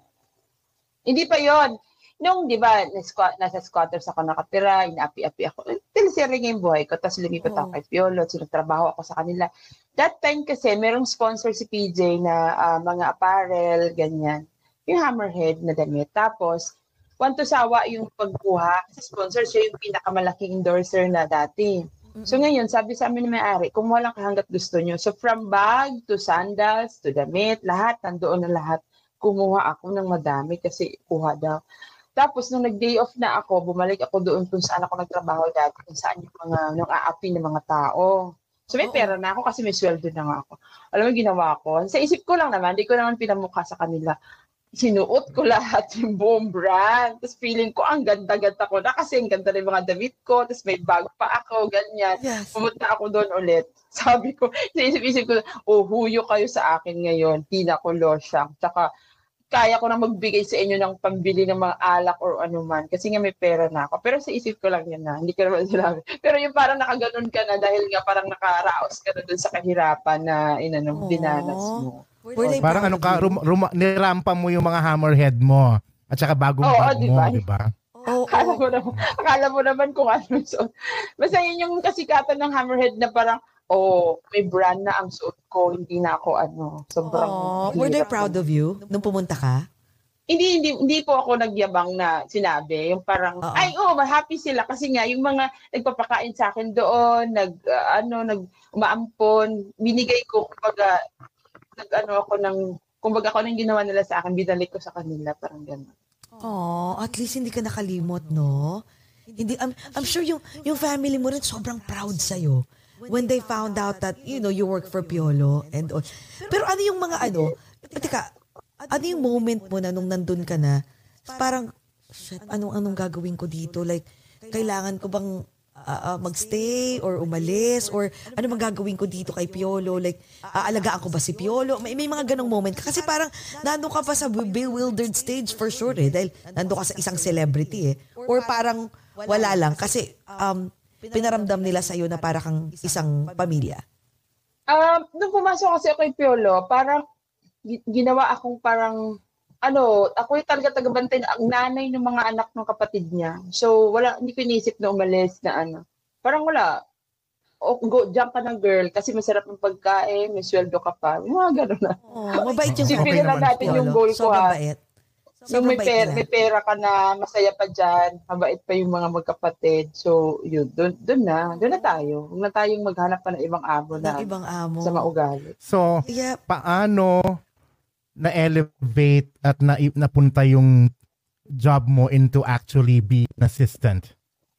E: Hindi pa yon. Nung, di ba, nasa, nasa squatters ako nakatira, inaapi-api ako. Tinisiri nga yung buhay ko, tapos lumipat ako
C: Oo.
E: kay Piolo, sinagtrabaho ako sa kanila. That time kasi, merong sponsor si P J na ah, mga apparel, ganyan. Yung Hammerhead na damit. Tapos, Juan Tusawa yung pagkuha. Kasi sponsor siya yung pinakamalaking endorser na dati. So ngayon, sabi sa amin ni may-ari, kumuha lang ka hanggat gusto nyo. So from bag to sandals to damit, lahat, nandoon na lahat. Kumuha ako ng madami kasi kuha daw. Tapos nung nag-day off na ako, bumalik ako doon kung saan ako nagtrabaho dati, kung saan yung mga, nung aapi ng mga tao. So may
C: Oo.
E: pera na ako kasi may sweldo na nga ako. Alam mo, ginawa ko. Sa isip ko lang naman, di ko naman pinamukha sa kanila. Sinuot ko lahat yung buong brand. Tapos feeling ko, ang ganda-ganda ko na kasi ang ganda ng mga damit ko. Tapos may bag pa ako, ganyan.
C: Yes.
E: Pumunta ako doon ulit. Sabi ko, sa isip-isip ko, oh, huyo kayo sa akin ngayon. Tina ko losyang. Tsaka, kaya ko na magbigay sa inyo ng pambili ng mga alak or ano man. Kasi nga may pera na ako. Pero sa isip ko lang yan na. Hindi ko naman sinabi. Pero yung parang nakaganon ka na dahil nga parang nakaraos ka na doon sa kahirapan na inano,
C: Aww.
E: dinanas mo.
C: Were they
D: Parang
C: proud
D: ano
C: of
D: ka,
C: you?
D: rum, rum- nirampa mo yung mga hammerhead mo at saka bagong
E: Oo,
D: bag mo,
E: diba?
D: di ba?
C: Oo,
E: Akala
C: oo.
E: mo naman, akala mo naman kung ano suot. Basta yun yung kasikatan ng Hammerhead na parang, oh, may brand na ang suot ko, hindi na ako ano, sobrang
C: Aw, were they
E: hirap.
C: proud of you nung pumunta ka?
E: Hindi, hindi, hindi po ako nagyabang na sinabi. Yung parang,
C: Oo.
E: ay, oh, happy sila. Kasi nga, yung mga nagpapakain sa akin doon, nag, uh, ano, nag, umaampon, binigay ko, kumbaga, nag, ano ako ng, kumbaga ako nang ginawa nila sa akin, binalik ko sa kanila, parang gano'n.
C: Oh, at least hindi ka nakalimot, no? Hindi, I'm, I'm sure yung, yung family mo rin sobrang proud sa'yo when they found out that, you know, you work for Piolo and all. Pero ano yung mga ano, teka, ano yung moment mo na nung nandun ka na, parang, shit, anong, anong gagawin ko dito? Like, kailangan ko bang uh, uh, magstay or umalis or ano mang gagawin ko dito kay Piolo? Like, aalagaan ko ba si Piolo? May, may mga ganong moment. Kasi parang nandun ka pa sa bewildered stage for sure eh. Dahil nandun ka sa isang celebrity eh. Or parang wala lang. Kasi um, pinaramdam nila sa'yo na parang kang isang pamilya.
E: Um, nung pumasok kasi ako kay Piolo, parang ginawa akong parang ano, ako yung talaga tagabantay ang nanay ng mga anak ng kapatid niya. So, wala, hindi ko iniisip na umalis na ano. Parang wala. O, go, jump ka ng girl kasi masarap ng pagkain, may sweldo ka pa. Mga gano'n na.
C: Oh, mabait yung
E: Sipin na natin yung goal ko ha.
C: Mabait.
E: Yung may pera, may pera ka na, masaya pa dyan, mabait pa yung mga magkapatid. So, yun, doon doon na, doon na tayo. Huwag na tayong maghanap pa ng ibang amo na
C: ng ibang amo.
E: Sa maugali.
D: So,
C: yeah.
D: paano na-elevate at na napunta yung job mo into actually be an assistant?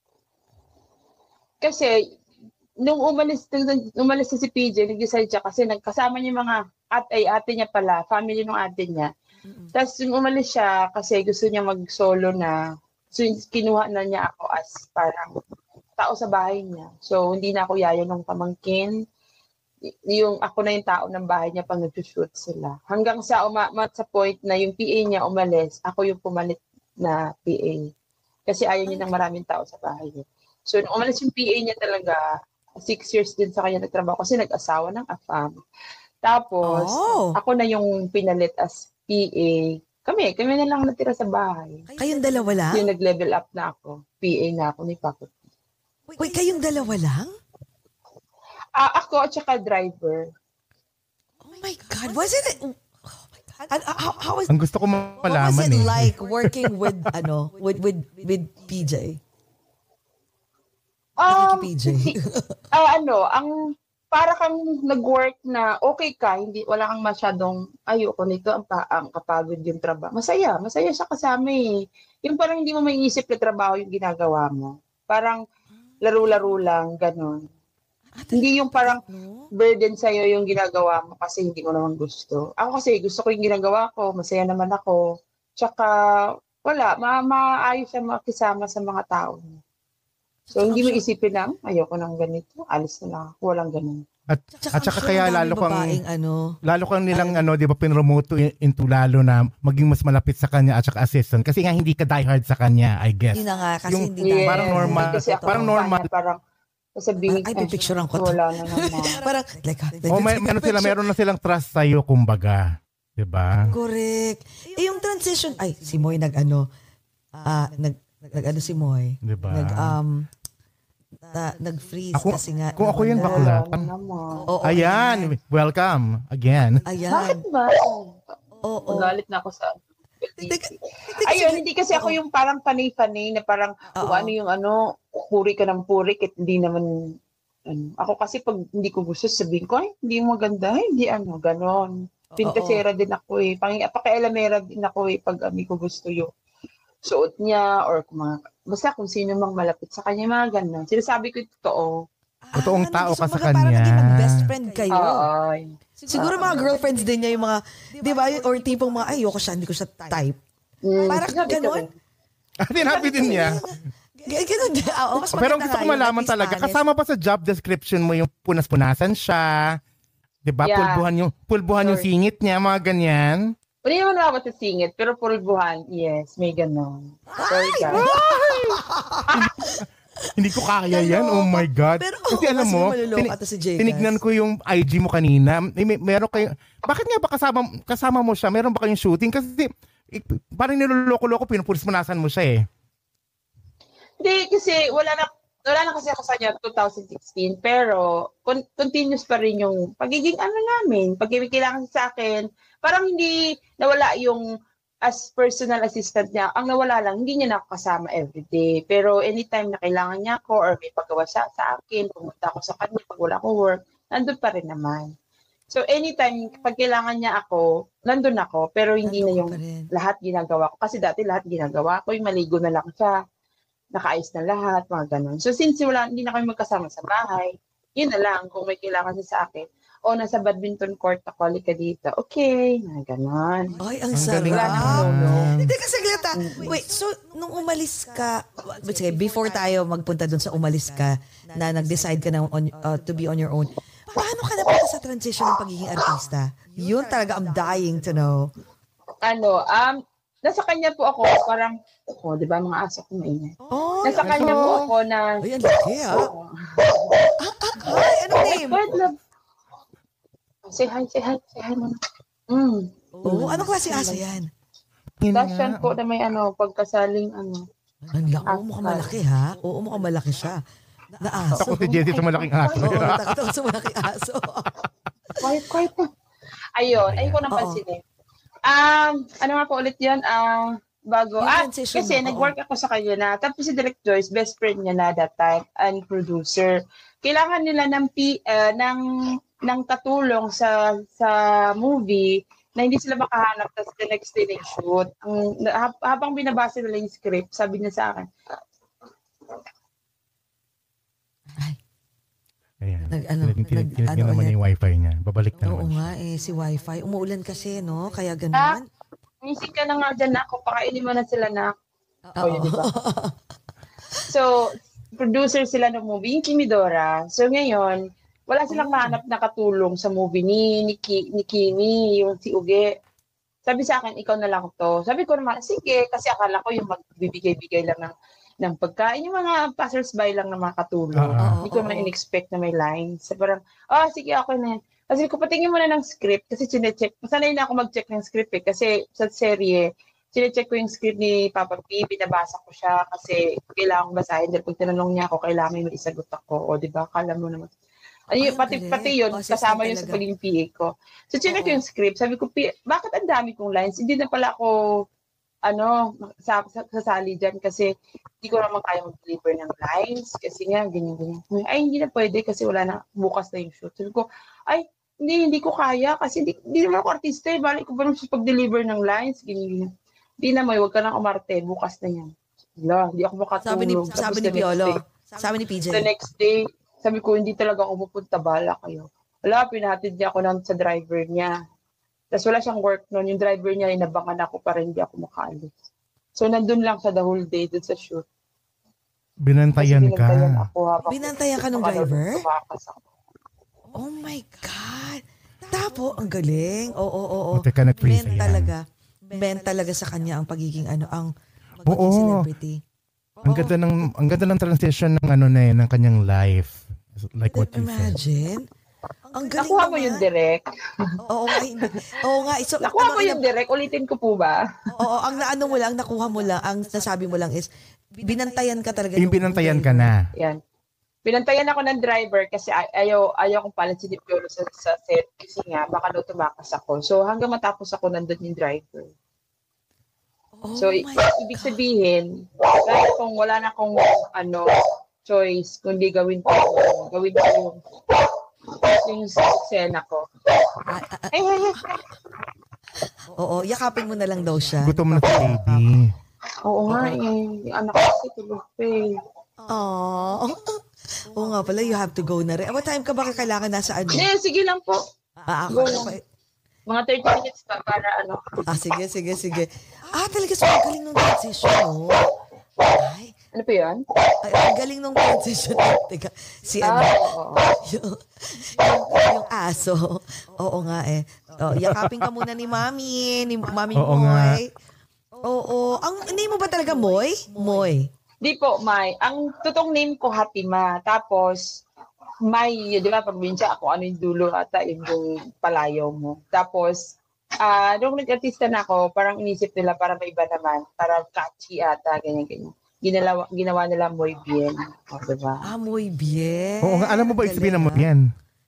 E: Kasi, nung umalis, nung umalis si P J, nag-decide siya kasi nagkasama niya yung mga at ay ate niya pala, family ng ate niya. Mm-hmm. Tapos nung umalis siya kasi gusto niya mag-solo na, so kinuha na niya ako as parang tao sa bahay niya. So, hindi na ako yaya ng pamangkin. Yung ako na yung tao ng bahay niya pag nag-shoot sila. Hanggang sa umat sa point na yung P A niya umalis, ako yung pumalit na P A. Kasi ayaw niya ng maraming tao sa bahay niya. So, nung umalis yung P A niya talaga, six years din sa kanya nagtrabaho kasi nag-asawa ng afam. Tapos,
C: oh.
E: ako na yung pinalit as P A. Kami, kami na lang natira sa bahay.
C: Kayong dalawa lang?
E: Yung nag-level up na ako. P A na ako ni Paco.
C: Wait, kayong dalawa lang?
E: Uh, ako at saka driver.
C: Oh my God, was it... Oh my God. And, uh, how, how was,
D: Ang gusto ko malaman
C: what was it
D: eh.
C: like working with, ano, with, with, with P J?
E: Um,
C: P J.
E: uh, ano, ang para kang nag-work na okay ka, hindi wala kang masyadong ayoko nito, ang, pa, ang kapagod yung trabaho. Masaya, masaya siya kasama eh. Yung parang hindi mo maiisip na trabaho yung ginagawa mo. Parang laro-laro lang, ganun.
C: Ah,
E: hindi yung parang burden sa'yo yung ginagawa mo kasi hindi ko naman gusto. Ako kasi gusto ko yung ginagawa ko, masaya naman ako. Tsaka wala, ma maayos siya makisama sa mga tao. So, hindi mo isipin lang, ayoko nang ganito, alis na lang ako, walang ganun.
D: At, at saka kaya lalo kang,
C: ano,
D: lalo kang nilang, ano, di ba, pinromote into lalo na maging mas malapit sa kanya at saka assistant. Kasi nga hindi ka diehard sa kanya, I guess.
C: Hindi na nga, kasi
D: yung,
C: hindi na.
E: Yes,
D: parang normal.
E: Kasi ako
D: parang normal.
E: Kanya, parang, sabihin,
C: ay, pipicturean ko to.
E: Wala na naman.
C: Parang, like, like,
D: oh, may, meron sila, meron na silang trust sa'yo, kumbaga. Diba?
C: Correct. Eh, yung transition, ay, si Moy nag, ano, ah, nag, nag, ano si Moy?
D: Diba?
C: Nag, um, na, nag-freeze
D: ako,
C: kasi nga.
D: Kung ako yung bakla.
C: Oo,
D: ayan, ayan, welcome again.
C: Ayan.
E: Bakit ba?
C: Oo.
E: Magalit na ako sa... Ayun, hindi kasi ako yung parang panay-panay na parang kung ano yung ano, puri ka ng puri, kahit hindi naman, ano. Ako kasi pag hindi ko gusto, sabihin ko, ay, hindi maganda, hindi ano, ganon. Pintasera din ako eh. Pang, pakialamera din ako eh, pag hindi ko gusto yung suot niya or kung mga, basta kung sino mang malapit sa kanya, mga ganon. Sinasabi ko yung totoo.
D: Totoong
C: Ah,
D: tao ka sa
C: parang
D: kanya.
C: naging mag-best friend kayo.
E: Ay.
C: Siguro mga girlfriends din niya yung mga, di ba, or tipong mga, ayoko siya, hindi ko siya type.
E: Mm,
C: Parang ganon.
D: Sinabi din niya.
C: Ganon din. Oh, mas
D: Pero
C: maganda
D: gusto
C: nga
D: ko
C: yun,
D: malaman
C: at least
D: talaga,
C: honest.
D: kasama pa sa job description mo yung punas-punasan siya, di ba?
E: Yeah.
D: Pulbuhan yung, pulbuhan yung
E: Sorry.
D: singit niya, mga ganyan.
E: Hindi naman ako sa singit, pero pulbuhan, yes, may ganon. Sorry guys.
D: Hindi ko kaya yan. Oh my God.
C: Pero,
D: Kasi
C: oh,
D: alam
C: kasi
D: mo,
C: maluloko
D: tini-
C: ata si Jcas.
D: tinignan ko yung I G mo kanina. May, may, meron kayo, bakit nga ba kasama, kasama mo siya? Meron ba kayong shooting? Kasi eh, parang niloloko-loko, pinupulis-punasan mo siya eh.
E: Hindi, kasi wala na, wala na kasi ako sa kanya twenty sixteen, pero con- continuous pa rin yung pagiging ano namin, pag may kailangan sa akin, parang hindi nawala yung as personal assistant niya, ang nawala lang, hindi niya na ako kasama everyday. Pero anytime na kailangan niya ako or may paggawa siya sa akin, pumunta ako sa kanya pag wala akong work, nandun pa rin naman. So anytime, pag kailangan niya ako, nandun ako, pero hindi
C: Nandun
E: na
C: ka
E: yung
C: pa rin.
E: lahat ginagawa ko. Kasi dati lahat ginagawa ko, yung maligo na lang siya, nakaayos na lahat, mga ganun. So since wala, hindi na kami magkasama sa bahay, yun na lang, kung may kailangan siya sa akin, o nasa badminton court ako, ka dito, okay, na gano'n.
C: Ay, ang
D: Ang
C: sarap.
D: galing
E: Wala na, no, no.
C: Hindi kasi saglit Basta, wait, so nung umalis ka, sige, before tayo magpunta dun sa umalis ka, na nag-decide ka na on, uh, to be on your own, paano ka napunta sa transition ng pagiging artista? Yun talaga, I'm dying to know.
E: Ano, um, nasa kanya po ako, parang, oh, di ba, mga aso ko maingay.
C: Oh,
E: nasa kanya po ako na,
C: ay, ang laki, ha?
E: oh,
C: Hi, anong name?
E: Wait, love. Say hi, say hi, say hi muna. Mm.
C: Oo, oh, anong klase aso yan?
E: Dashan po na may ano, pagkasaling ano.
C: Ang laki, oo, mukhang malaki, ha? Oo, mukhang malaki siya. Na aso.
D: Takot si Jessie sa malaking aso.
C: Oo, takot ako sa malaking aso.
E: Quiet, quiet na. Ayun, ayun ko nang pansinin. Um, ano nga po ulit yun? Ah, uh, bago. Ah, kasi mo, nag-work ako sa kanya na. Tapos si Direct Joyce, best friend niya na that time, and producer. Kailangan nila ng, P, uh, ng ng katulong sa sa movie na hindi sila makahanap tapos the next day nag-shoot. Ang, habang binabasa nila yung script, sabi niya sa akin.
C: Ay.
D: Ayan.
C: Nag, ano,
D: Tinit
C: nag, ano,
D: naman yung wifi niya. Babalik na
C: oo
D: naman.
C: Oo nga eh, si wifi. Umuulan kasi, no? Kaya ganun.
E: Ah, music ka na nga dyan ako. Pakainin mo na sila na.
C: Oo.
E: Oh, diba? So, producer sila ng movie, yung Kimidora. So, ngayon, wala silang mahanap na katulong sa movie ni, ni, Ki, ni Kimi, yung si Uge. Sabi sa akin, ikaw na lang to. Sabi ko naman, sige, kasi akala ko yung magbibigay-bigay lang ng, ng pagkain, yung mga passers-by lang na makatulong. Uh-huh. Hindi ko naman in-expect na may lines. So, parang, oh, sige, okay na yan. Kasi ko patingin mo na ng script, kasi sinecheck, sanay na ako mag-check ng script eh, kasi sa serye, sinecheck ko yung script ni Papa P, binabasa ko siya, kasi kailangan ko basahin. Dahil pag tinanong niya ako, kailangan may maisagot ako. O, di ba? Kala mo naman. Ay, pati, pati yun, oh, kasama yun sa pagiging P A ko. So, chinek ko yung script. Sabi ko, bakit ang dami kong lines? Hindi na pala ako, ano, sasali dyan kasi hindi ko naman kaya mag-deliver ng lines. Kasi nga, ganyan-ganyan. Ay, hindi na pwede kasi wala na, bukas na yung shoot. Sabi ko, ay, hindi, hindi ko kaya kasi hindi, hindi naman ako artista eh. Balik ko ba naman sa pag-deliver ng lines? Ganyan-ganyan. Hindi na, may, huwag ka nang umarte. Bukas na yan. Wala, hindi ako makatulog.
C: Sabi ni, sabi ni Piolo. Sabi ni P J.
E: The next day, sabi ko, hindi talaga ako pupunta, bala kayo. Wala, pinahatid niya ako ng, sa driver niya. Tapos wala siyang work noon. Yung driver niya, inabangan ako para hindi ako makaalis. So, nandun lang sa the whole day, dun sa shoot.
D: Binantayan ka.
E: Ako,
C: Binantayan ka ng driver? Oh my God. Tapo, ang galing. Oo, oo, oo.
D: O, teka, nag-freeze
C: Men
D: yan.
C: talaga. Men talaga sa kanya ang pagiging ano, ang magiging
D: Oo.
C: celebrity.
D: Ang ganda ng ang ganda ng transition ng ano na eh, ng kanyang life. Like what you said.
C: Imagine. Ang galing
E: Nakuha
C: naman.
E: mo yung direct.
C: Oo nga. hindi. Oo nga. So,
E: Nakuha
C: ano,
E: mo yung direct. Ulitin ko po ba?
C: Oo, ang naano mo lang, nakuha mo lang, ang nasabi mo lang is, binantayan ka talaga.
D: Yung binantayan ka na.
E: Yan. Binantayan ako ng driver kasi ay- ayaw, ayaw kong pala si Dipiolo sa, sa set kasi nga, baka daw tumakas ako. So, hanggang matapos ako, nandun yung driver.
C: Oh
E: So, i- ibig sabihin, wala na akong, wala na akong ano, choice kundi gawin ko, gawin ko yung, yung sena ko. Ay, ay, ay.
C: Oo, yakapin mo na lang daw siya.
D: Gutom na si baby.
E: Oo nga, eh. Yung anak ko kasi tulog pa eh.
C: Aww. Oo nga pala, you have to go na rin. What time ka ba kailangan nasa ano?
E: Eh, sige lang po.
C: Ah, ako,
E: Go
C: ako,
E: lang. Mga thirty minutes pa para ano.
C: ah, sige, sige, sige. Ah, talaga so ang galing nung transition, no? Ay,
E: Ano po yun?
C: ay, ang galing nung transition. Teka, si ano,
E: Ah, oo.
C: yung, yung, yung aso. Oo nga eh. Oh, yakapin ka muna ni Mami, ni Mami
D: Oo nga.
C: Moy. Oo. Ang name mo ba talaga Moy? Moy.
E: Di po, May. Ang totoong name ko, Hatima. Tapos, May, di ba, probinsya ako, ano yung dulo ata, yung, yung palayaw mo. Tapos, ah, nung nag-artista na ako, parang inisip nila para may iba naman, para catchy ata, ganyan-ganyan. Ginawa, ginawa nila Moy Bien. O, diba?
C: Ah, Moy bien.
D: Oo nga, alam mo ba
C: Galing,
D: sabihin mo
C: ah.
D: yan?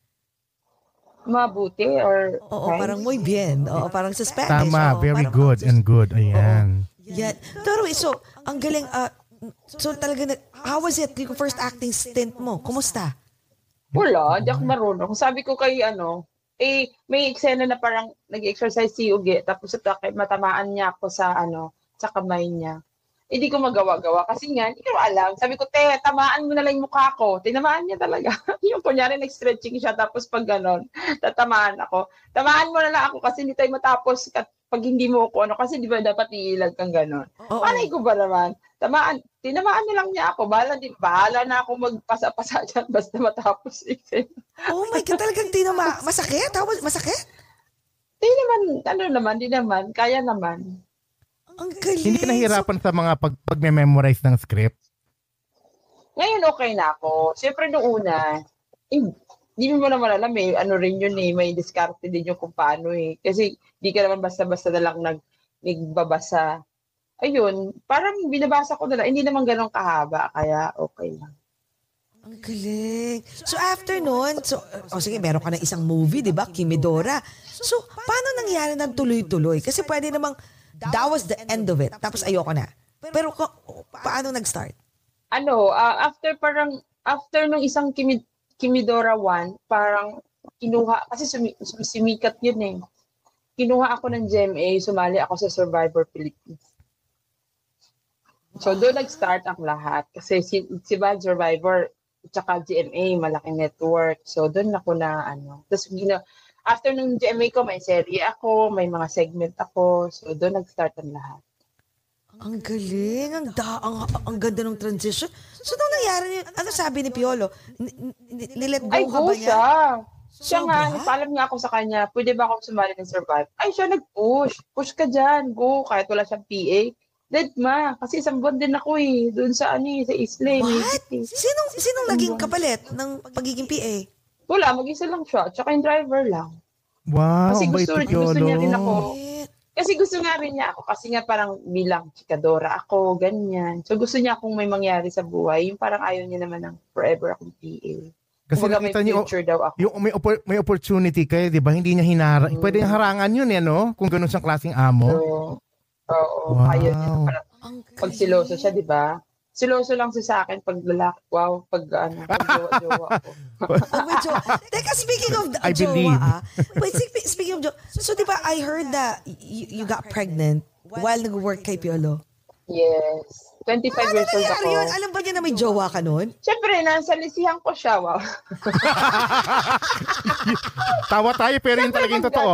E: Mabuti or...
C: Oo,
E: right?
C: parang Moy bien. Oo, parang sa Spanish.
D: Tama,
C: Oo,
D: very
C: parang-
D: good and good. Ayan.
C: Yan. Pero so, ang galing, ah, so talaga, na, how was it, yung first acting stint mo? Kumusta?
E: Wala, di ako marunong. Sabi ko kay ano, eh, may eksena na parang nag-exercise si Uge, tapos ito, matamaan niya ako sa ano, sa kamay niya. hindi ko magawa-gawa kasi nga, hindi ko alam. Sabi ko, te, tamaan mo na lang yung mukha ko. Tinamaan niya talaga. Yung kunyari, nag-stretching siya, tapos pag ganon, tatamaan ako. Tamaan mo na lang ako kasi hindi tayo matapos pag hindi mo ako, ano, kasi di ba dapat iilag kang ganon. Panay ko ba naman? Tamaan, tinamaan na lang niya ako. Bahala, di, bahala na ako magpasa-pasa dyan basta matapos exam.
C: Oh my God, talagang tinama. Masakit? How was, masakit?
E: Di naman, ano naman, di naman, kaya naman.
C: Ang galing.
D: Hindi ka nahihirapan sa mga pag, pag-memorize ng script?
E: Ngayon okay na ako. Siyempre noong una, hindi eh, mo naman alam eh, ano rin yun eh, may diskarte din yung kung paano eh. Kasi di ka naman basta-basta na lang nag, nagbabasa. Ayun, parang binabasa ko na lang, hindi naman ganun kahaba, kaya okay lang.
C: Ang galing. So after nun, so, oh sige, meron ka na isang movie, di ba? Kimidora. So, paano nangyari ng tuloy-tuloy? Kasi pwede namang, that was the end of it. Tapos ayoko na. Pero paano nag-start?
E: Ano, uh, after parang, after nung isang Kimi, Kimidora one, parang kinuha, kasi sumi, sumikat yun eh. Kinuha ako ng G M A, sumali ako sa Survivor Philippines. So doon nag-start ang lahat. Kasi si, si Bad Survivor, tsaka G M A, malaking network. So doon ako na ano. Tapos gina, after nung G M A ko, may serye ako, may mga segment ako. So doon nag-start ang lahat.
C: Ang galing, ang, da, ang, ang ganda ng transition. So nung nangyari, ano sabi ni Piolo? Nilet go
E: Ay,
C: ka
E: go
C: ba niya?
E: siya. Siya
C: So,
E: nga,
C: ba?
E: nagpaalam nga ako sa kanya, pwede ba ako sumali ng Survive? Ay, siya nag-push. Push ka dyan, go. Kahit wala siyang P A. Dead ma, kasi isang buwan din ako eh. Doon sa ano eh, sa Islay.
C: What? Sinong, sinong naging kapalit ng pagiging P A?
E: Wala, mag-isa lang siya. Tsaka yung driver lang.
D: Wow,
E: Kasi
D: ang bait
E: gusto,
D: ni
E: gusto niya rin
D: Piolo.
E: ako. Kasi gusto nga rin niya ako. Kasi nga parang bilang chikadora ako, ganyan. So gusto niya kung may mangyari sa buhay. Yung parang ayaw niya naman ng forever akong P A.
D: Kasi
E: Kumbaga may
D: nakita niyo,
E: future daw ako.
D: yung may, oppor- may opportunity kayo, di ba? Hindi niya hinara.
E: Mm.
D: Pwede niyang harangan yun, eh, no? Kung ganun siyang klaseng amo.
E: So, oo,
D: Wow.
E: ayaw niya. Parang, pag siloso siya, di ba? Siloso lang siya sa akin pag lalaki. Wow, pag ano, pag jowa-jowa ako.
C: Oh, wait, jo- Teka, speaking of the
D: I
C: jowa,
D: believe.
C: ah. Wait, spe- speaking of jowa, so di ba I heard that you, you got pregnant while nag-work kay Piolo?
E: Yes. twenty-five
C: Ano
E: years old
C: nangyari
E: ako.
C: yun? Alam ba niya na may jowa ka nun?
E: Siyempre, nasa lisihan ko siya. Wow.
D: Tawa tayo, pero yun talaga yung totoo.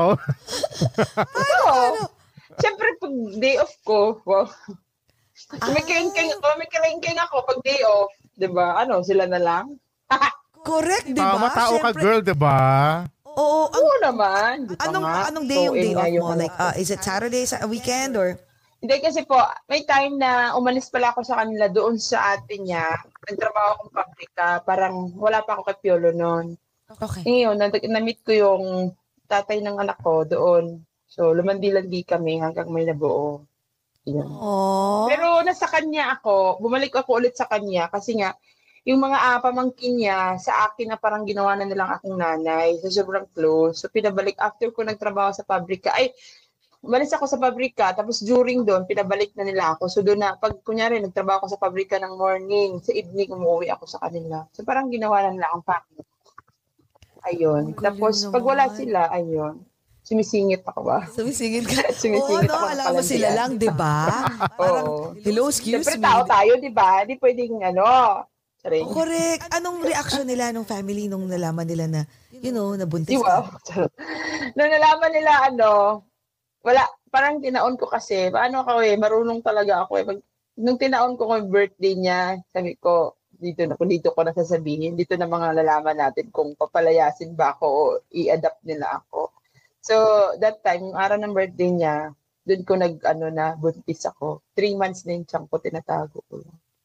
E: Oo. Siyempre, pag day off ko, wow. May kilingking ako, may kilingking ako pag day off. Diba? Ano, sila na lang?
C: Correct, di ba?
D: Tama, tao ka,
C: Siyempre-
D: girl, di ba?
C: Oo, ang,
E: Oo naman. Di pa
C: anong,
E: nga.
C: anong day
E: So,
C: yung day
E: eh,
C: off
E: ngayon
C: mo?
E: ano
C: Like,
E: ako.
C: uh, is it Saturday, sa weekend, or?
E: Hindi kasi po, may time na umalis pala ako sa kanila doon sa ate niya. Nagtrabaho akong pabrika. Parang wala pa ako kay Piolo noon.
C: Okay.
E: Ngayon, na- na-meet ko yung tatay ng anak ko doon. So, lumandi-landi kami hanggang may nabuo. Yun.
C: Oh.
E: Pero nasa kanya ako, bumalik ako ulit sa kanya kasi nga, yung mga uh, pamangkin niya sa akin na parang ginawa na nilang akong nanay. So, sobrang close. So, pinabalik after ko nagtrabaho sa pabrika. Ay, umalis ako sa pabrika, tapos during doon, pinabalik na nila ako. So doon na, pag kunyari, nagtrabaho ako sa pabrika ng morning, sa evening, umuwi ako sa kanila. So parang ginawa na nila akong package. Ayun.
C: Ang galing
E: Tapos pag wala
C: naman.
E: sila, ayun, sumisingit ako ba?
C: Sumisingit ka. Oo,
E: Sumisingit
C: no,
E: ako ng
C: alam mo
E: palandian.
C: sila lang, di ba? Parang,
E: Oo.
C: hello, excuse
E: Siyempre
C: me.
E: tao tayo, di ba? Di pwedeng ano. Sorry.
C: Oh, correct. Anong reaction nila nung family nung nalaman nila na, you know, nabuntis
E: Di ba?
C: ka?
E: Nung nalaman nila ano, wala, parang tinaon ko kasi, paano ako eh, marunong talaga ako eh. Pag, nung tinaon ko ko yung birthday niya, sabi ko, dito na, kung dito ko nasasabihin, dito na mga lalaman natin kung papalayasin ba ako o i-adapt nila ako. So, that time, yung araw ng birthday niya, doon ko nag, ano na, buntis ako. Three months na yung tiyang ko, tinatago ko.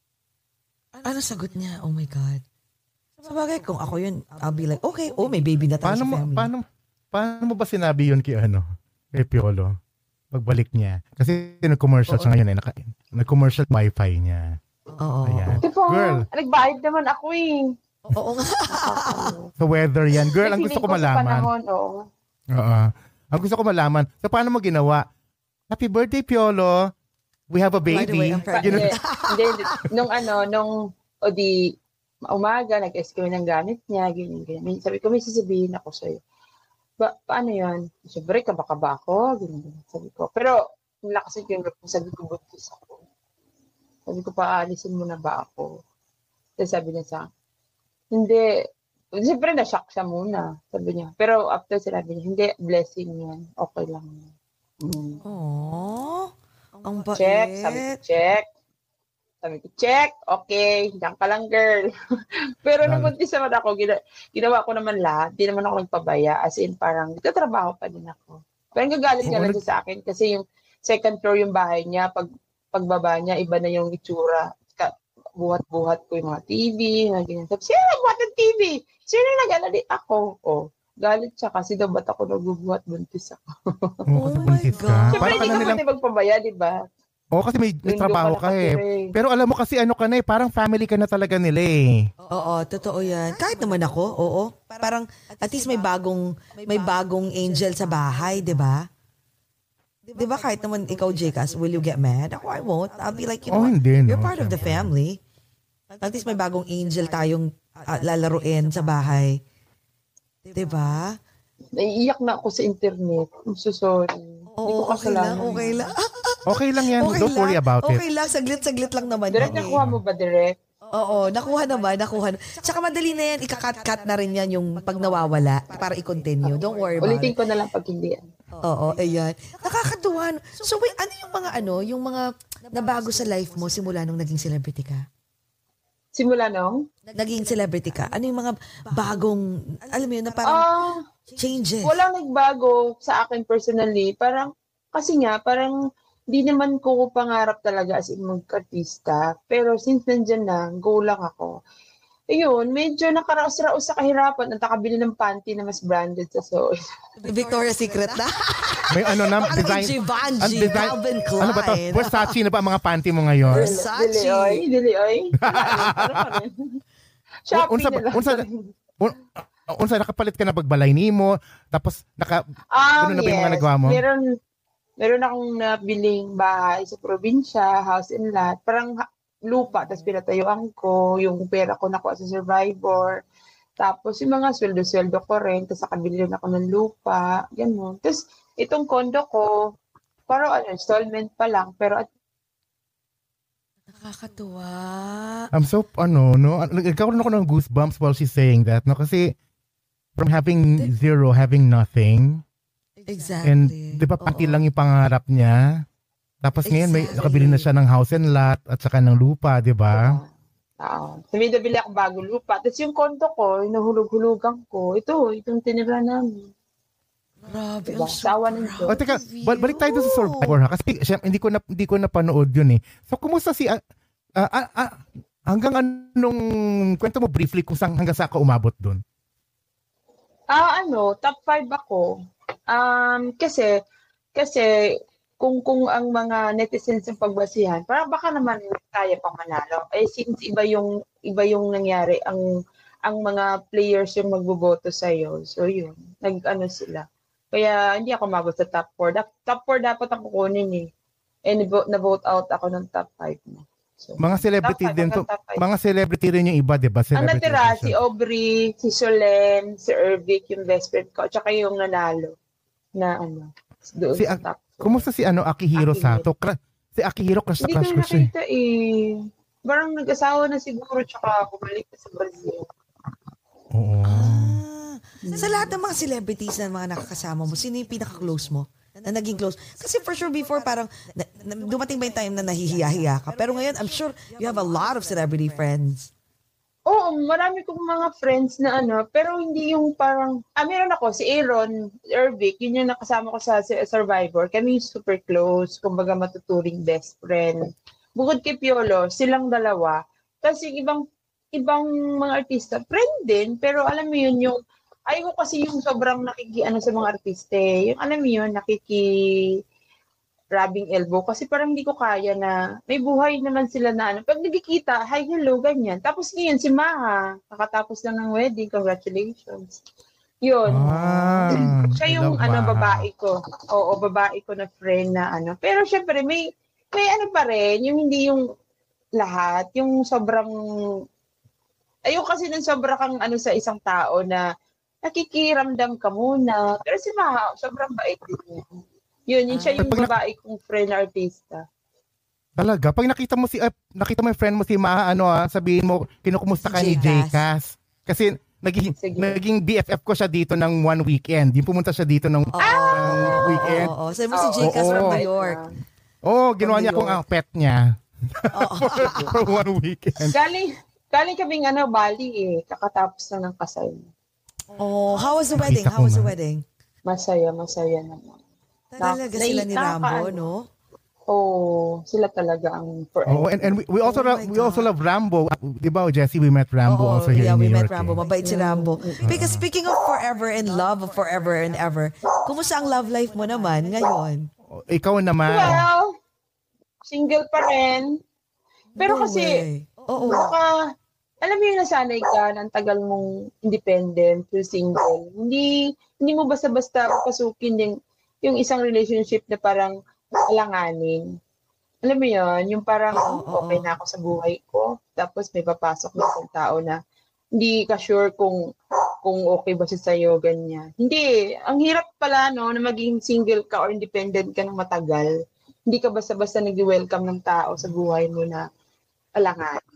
C: Ano sagot niya? Oh my God. Sabagay, kung ako yun, I'll be like, okay, oh, may baby na tayo
D: Paano
C: sa
D: mo,
C: family.
D: paano, paano mo ba sinabi yun kay ano? Kay Piolo? Pagbalik niya. Kasi nag-commercial siya ngayon eh. Naka, nag-commercial wifi niya.
C: Oo.
D: Ayan.
E: Di ba?
D: Girl.
E: Nagbayad naman ako eh.
C: Oo nga.
D: Sa weather yan. Girl, ang
E: Kasi
D: gusto ko
E: feeling sa
D: malaman.
E: panahon, oo.
D: Oo. Ang gusto ko malaman. So, paano mo ginawa? Happy birthday, Piolo. We have a
C: By the way,
D: baby.
C: I'm pregnant.
D: You know,
E: Hindi, hindi. Nung ano, nung, o di, umaga, nag-S kami ng gamit niya, ganyan, ganyan. Sabi ko, may sasabihin ako sa'yo. Ba, paano yan? Siyempre, kaba-kaba ako, ganyan, ganyan. Sabi ko. Pero, nilakasin ko yung rep, sabi ko, buntis ako. Sabi ko, paalisin mo na ba ako? Tapos sabi niya sa akin, hindi. Siyempre, na-shock siya muna. Sabi niya. Pero after sinabi niya, hindi, blessing yan. Okay lang. Mm.
C: Aww. Ang bait.
E: Check. Sabi ko, check. Sabi ko, check. Okay. Diyan ka lang, girl. Pero nung buntis naman ako, gina- ginawa ko naman lahat. Di naman ako nagpabaya. As in, parang, nagtatrabaho pa din ako. Pero gagalit ka lang siya sa akin kasi yung second floor yung bahay niya, pag pagbaba niya, iba na yung itsura. Buhat-buhat ko yung mga T V, mga ganyan. Sabi, sino nagbuhat ng T V? Sino nag-alalit ako? Oh, galit siya kasi daw ba't ako nagbubuhat, buntis ako.
C: Oh my God.
E: Siyempre, hindi ka pwede magpabaya, di ba?
D: Oo, kasi may, may trabaho ka eh. Pero alam mo kasi ano ka na eh, parang family ka na talaga nila eh.
C: Oo, totoo yan. Kahit naman ako, oo. Parang at least may bagong may bagong angel sa bahay, di ba? Di ba kahit naman ikaw, Jcas, will you get mad? Ako, I won't. I'll be like, you know,
D: Oh, hindi,
C: you're
D: no,
C: part of the family. At least may bagong angel tayong uh, lalaruin sa bahay. Di ba?
E: Naiiyak na ako sa internet. I'm so sorry.
C: Oo, okay lang, okay lang.
D: Okay lang yan.
C: Okay
D: Don't
C: lang,
D: worry about it.
C: Okay lang, saglit-saglit lang naman.
E: Direct,
C: yan eh.
E: nakuha mo ba, direct?
C: Oo, nakuha naman, nakuha. Tsaka madali na yan, ikakat-cut na rin yan yung pag nawawala para i-continue. Don't worry about
E: Ulitin
C: it.
E: ko na lang pag hindi.
C: Oo, ayan. Nakakatuwa. So wait, ano yung mga ano, yung mga nabago sa life mo simula nung naging celebrity ka?
E: Simula nung?
C: Naging celebrity ka. Ano yung mga bagong, alam mo yun, na parang
E: Ah,
C: changes?
E: walang nagbago sa akin personally. Parang, kasi nga, parang di naman ko pangarap talaga as in mag-artista. Pero since nandyan na, go lang ako. Ayun, medyo nakaraos-raos sa kahirapan at nakabili ng panty na mas branded sa so.
C: Victoria's Secret na?
D: May ano na,
C: Ano
D: design.
C: yung Givenchy,
D: ang design-
C: Calvin Klein?
D: Ano ba to? Versace na ba ang mga panty mo ngayon?
C: Versace.
E: Dili oy, dili oy. Ano pa rin? Shopee
D: unsa
E: na lang.
D: unsa un- unsa nakapalit ka na pagbalay nimo tapos naka
E: Ah,
D: ano na ba yung mga
E: yes.
D: nagawa mo?
E: Meron, meron akong nabiling bahay sa probinsya, house and lot. Parang ha- lupa, tapos pinatayuan ko, yung pera ko nakuha sa Survivor. Tapos yung mga sweldo-sweldo ko rin, tapos nakabili rin ako ng lupa, gano'n. Tapos itong condo ko, parang ano, installment pa lang, pero at
C: Nakakatuwa.
D: I'm so ano no, nagkaroon ako ng goosebumps while she's saying that no kasi from having zero, having nothing,
C: Exactly.
D: and di ba panty lang yung pangarap niya. Tapos ngayon may
C: Exactly.
D: nakabili na siya ng house and lot at saka ng lupa, di ba?
E: Oo. Sabi na bili ako bago lupa. Tapos yung condo ko, inuhulog-hulugan ko. Ito, itong tinira namin.
C: Grabe,
E: Diba?
C: ang
E: Sawa ng Diyos.
D: O teka, bal- balik tayo doon sa Survivor ha kasi syempre, hindi ko na hindi ko napanood yun eh. So kumusta si ah, ah, ah, ah, hanggang anong kwento mo briefly kung saan hanggang sa ka umabot doon?
E: Ah, ano, top five ako. Um, kasi, kasi, kung kung ang mga netizens yung pagbasihan, parang baka naman kaya pang manalo. Eh, since iba yung, iba yung nangyari, ang, ang mga players yung magboboto sa'yo. So, yun. Nag-ano sila. Kaya, hindi ako mabot sa top four. Da- top four dapat ako kunin eh. And na-vote out ako ng top five na. So,
D: Mga celebrity
E: top five,
D: din to.
E: hanggang top five.
D: Mga celebrity rin yung iba, 'di ba?
E: Ang
D: Celebrity
E: natira,
D: edition.
E: si Aubrey, si Solen, si Ervic, yung best friend ko, tsaka yung nanalo na ano, doon
D: Si
E: sa
D: Ak-
E: top.
D: Kumusta si ano Akihiro
E: Akihiro.
D: Sato? Cra- si Akihiro crush na
E: Hindi ko
D: crush
E: na
D: ko siya. eh.
E: nakita eh. Parang nag-asawa na siguro, tsaka bumalik na sa Brazil.
D: Oo.
C: Ah, sa lahat ng mga celebrities na mga nakakasama mo, sino yung pinaka-close mo? Na naging close? Kasi for sure before parang na, na, dumating ba yung time na nahihiya-hiya ka? Pero ngayon, I'm sure you have a lot of celebrity friends.
E: Oo, marami kong mga friends na ano, pero hindi yung parang, ah, meron ako, si Aaron, Ervic, yun yung nakasama ko sa sa Survivor. Kami yung super close, kumbaga matuturing best friend. Bukod kay Piolo, silang dalawa. Tapos yung ibang, ibang mga artista, friend din, pero alam mo yun, yung, ayaw ko kasi yung sobrang nakikiano sa mga artiste. Yung alam mo yun, nakiki rubbing elbow kasi parang hindi ko kaya na may buhay naman sila na ano. Pag nagkikita, hi, hello, ganyan. Tapos ngayon, si Maha, nakatapos lang ng wedding, congratulations. Yun.
D: Ah,
E: Siya
D: I
E: yung
D: love
E: ano,
D: Maha.
E: babae ko. Oo, babae ko na friend na ano. Pero syempre, may, may ano pa rin, yung hindi yung lahat, yung sobrang, ayun kasi nung sobra kang ano sa isang tao na nakikiramdam ka muna. Pero si Maha, sobrang bait din niya. Yun, yun siya yung
D: Pag-
E: babae kong friend na artista.
D: Talaga? Pag nakita mo si, uh, nakita mo yung friend mo si Ma, ano ah, sabihin mo, kinukumusta ka ni J-Cas. Kasi naging, naging B F F ko siya dito ng one weekend. Yung pumunta siya dito ng
C: Oh,
D: ng weekend.
C: Oo, oh, sabi mo si J-Cas
D: Oo.
C: from New York.
D: Oo, oh, ginawa
C: From
D: niya
C: New
D: akong
C: York.
D: ang pet niya.
C: Oo.
D: for, for one weekend.
E: Galing, galing kaming ano, Bali eh. Kakatapos na ng kasal.
C: Oh, how was the wedding?
D: Nakita
C: How
D: ko
C: was the
D: nga.
C: wedding?
E: Masaya, masaya naman.
C: Talaga
E: Na-
C: sila ni
E: nakaka-
C: Rambo,
E: ano.
C: no?
E: Oh, sila talaga ang forever.
D: Oh, and and we, we also
C: Oh
D: love,
C: my
D: we also
C: God.
D: love Rambo. Di ba, Jessie, we met Rambo
C: Oo,
D: also here
C: yeah,
D: in
C: we
D: New
C: met
D: York.
C: Rambo.
D: eh.
C: Mabait si Rambo. Because speaking of forever and love of forever and ever, kumusta ang love life mo naman ngayon?
D: Oh, ikaw naman.
E: Well, single pa rin. Pero
C: No
E: kasi,
C: way. Oo.
E: baka, alam mo yung nasanay ka, na ang tagal mong independent, you're single. Hindi, hindi mo basta-basta papasukin yung, yung isang relationship na parang alanganin. Alam mo yun, yung parang
C: Oo, oo.
E: okay na ako sa buhay ko, tapos may papasok na isang tao na hindi ka sure kung kung okay ba siya sa'yo, ganyan. Hindi, ang hirap pala no, na maging single ka or independent ka ng matagal. Hindi ka basta-basta nag-welcome ng tao sa buhay mo na alanganin.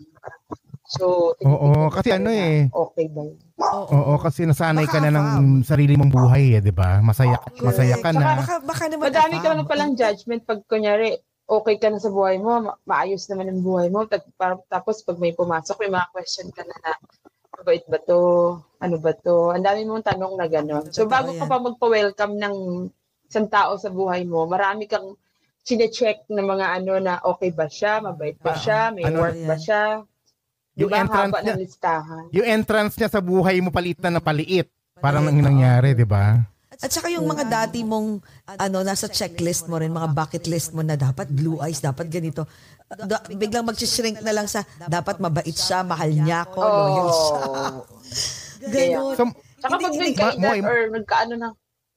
E: So,
D: Oo,
E: tinitignan mo
D: kasi
E: pa
D: ano
E: rin na,
D: eh.
E: okay ba yun?
D: Oo, kasi nasanay ka na ng
C: Baka,
D: sarili mong buhay eh, di ba? Masaya, masaya ka
C: Correct.
D: na.
C: Baka, baka naman
E: Madami ka
C: afam.
E: na palang judgment pag kunyari, okay ka na sa buhay mo, ma- maayos naman ang buhay mo, tag- para- tapos pag may pumasok, may mga question ka na na, mabait ba to? Ano ba to? Ang dami mong tanong na gano'n. So
C: Totoo
E: bago ka
C: yan.
E: pa magpa-welcome ng isang tao sa buhay mo, marami kang sine-check na mga ano na okay ba siya, mabait ba siya, may
D: ano
E: work ba
C: yan?
E: siya.
D: Yung
E: Diba,
D: entrance
E: haba
D: niya,
E: ng listahan.
D: yung entrance niya sa buhay mo palit na na paliit. Parang nang nangyari, di ba?
C: At saka yung mga dati mong ano nasa checklist mo rin, mga bucket list mo na dapat blue eyes, dapat ganito. Da- biglang mag-shrink na lang sa dapat mabait siya, mahal niya ako, loyal siya.
E: Oh.
C: Ganon.
D: So,
E: Saka pag
C: Hindi-
E: nagkaedad
D: Ma- mo-
E: or nagkaano na,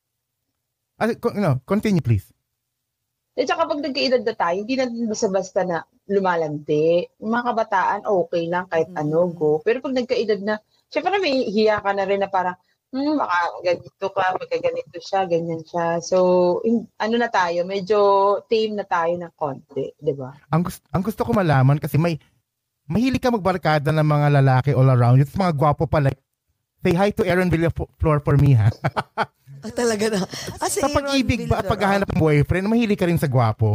D: ah, co- no, continue please.
E: at saka pag nagkaedad na tayo, hindi na basta-basta na lumalandi. Yung mga kabataan, okay lang kahit ano, go. Pero pag nagkaedad na, syempre may hiya ka na rin na parang, hmm, baka ganito ka, magkaganito siya, ganyan siya. So, in, ano na tayo, medyo tame na tayo ng konti, di ba?
D: Ang gusto, ang gusto ko malaman kasi may mahilig ka magbarkada ng mga lalaki all around. Yung mga gwapo pa like, say hi to Aaron Villaflor for me ha.
C: Ah, talaga na. Ah, si
D: Sa
C: Aaron
D: pag-ibig ba at
C: Villar-
D: paghahanap ng boyfriend, mahilig ka rin sa gwapo?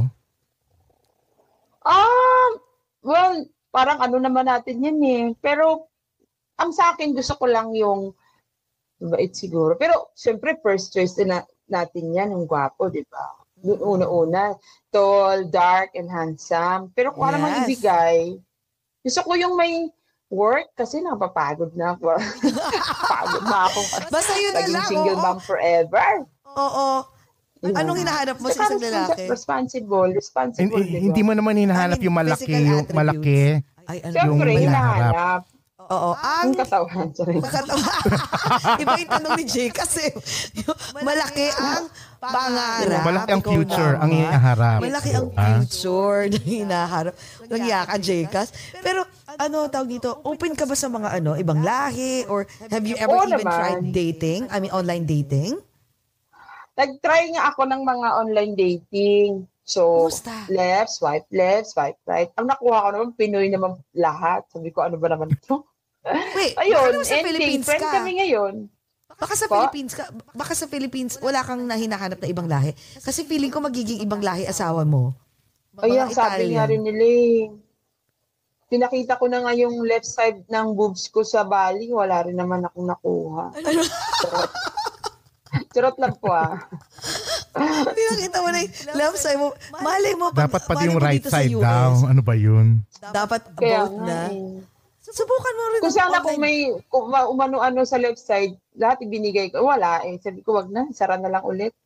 E: Ah, well, parang ano naman natin yan eh. Pero, ang sa akin, gusto ko lang yung mabait siguro. Pero, syempre, first choice din na, natin yan, yung gwapo, di ba? Yung una-una, tall, dark, and handsome. Pero kung ano mang
C: Yes.
E: ibigay, gusto ko yung may work kasi napapagod na ako. Pagod na ako.
C: Basta yun na
E: Naging
C: lang,
E: single
C: oo.
E: mom forever.
C: Oo. Anong hinahanap mo sa
E: Saka
C: isang lalaki?
E: Responsible, responsible,
D: Hindi,
E: di ba?
D: hindi mo naman hinahanap
C: I mean,
D: yung malaki,
C: physical
D: yung
C: attributes.
D: malaki.
C: Ay, ano
E: Siyempre,
C: yung malaki?
E: hinahanap.
C: Oo. Ang
E: Ang katawan. Sorry.
C: Nakatawa. Iba yung tanong ni Jay kasi yung malaki ang pangarap.
D: Malaki ang
C: Ikaw
D: future,
C: naman.
D: ang hinaharap.
C: Malaki ang
D: Ah.
C: future na hinaharap. Nagya ka, Jaycas. Pero ano tawag dito, open ka ba sa mga ano, ibang lahi? Or have you ever
E: Oo
C: even
E: naman.
C: tried dating? I mean, online dating?
E: Nag-try nga ako ng mga online dating. So,
C: Kumusta?
E: left, swipe left, swipe right. Ang nakuha ko naman, Pinoy naman lahat. Sabi ko, ano ba naman ito?
C: Wait, baka
E: Ayun,
C: naman sa
E: ending.
C: Philippines
E: Friend
C: ka.
E: kami ngayon.
C: Baka sa
E: Po?
C: Philippines ka, baka sa Philippines wala kang nahinahanap na ibang lahi. Kasi feeling ko magiging ibang lahi asawa mo.
E: Ayun,
C: Mga
E: sabi
C: Italian.
E: nga rin nila eh. Pinakita ko na nga yung left side ng boobs ko sa Bali. Wala rin naman akong nakuha. Charot. Charot lang po ah.
C: Pinakita mo na yung left side mo. Malay mo. pag-
D: Dapat pati
C: malay
D: yung
C: mo
D: right
C: dito sa
D: side
C: U S.
D: daw. Ano ba yun?
C: Dapat
E: Kaya
C: both
E: nga
C: na.
E: eh.
C: Subukan mo rin.
E: Kung
C: ang
E: sana kung
C: online-
E: may kung ma- umano-ano sa left side, lahat ibinigay ko. Wala eh. Sabi ko, wag na. Sara na lang ulit.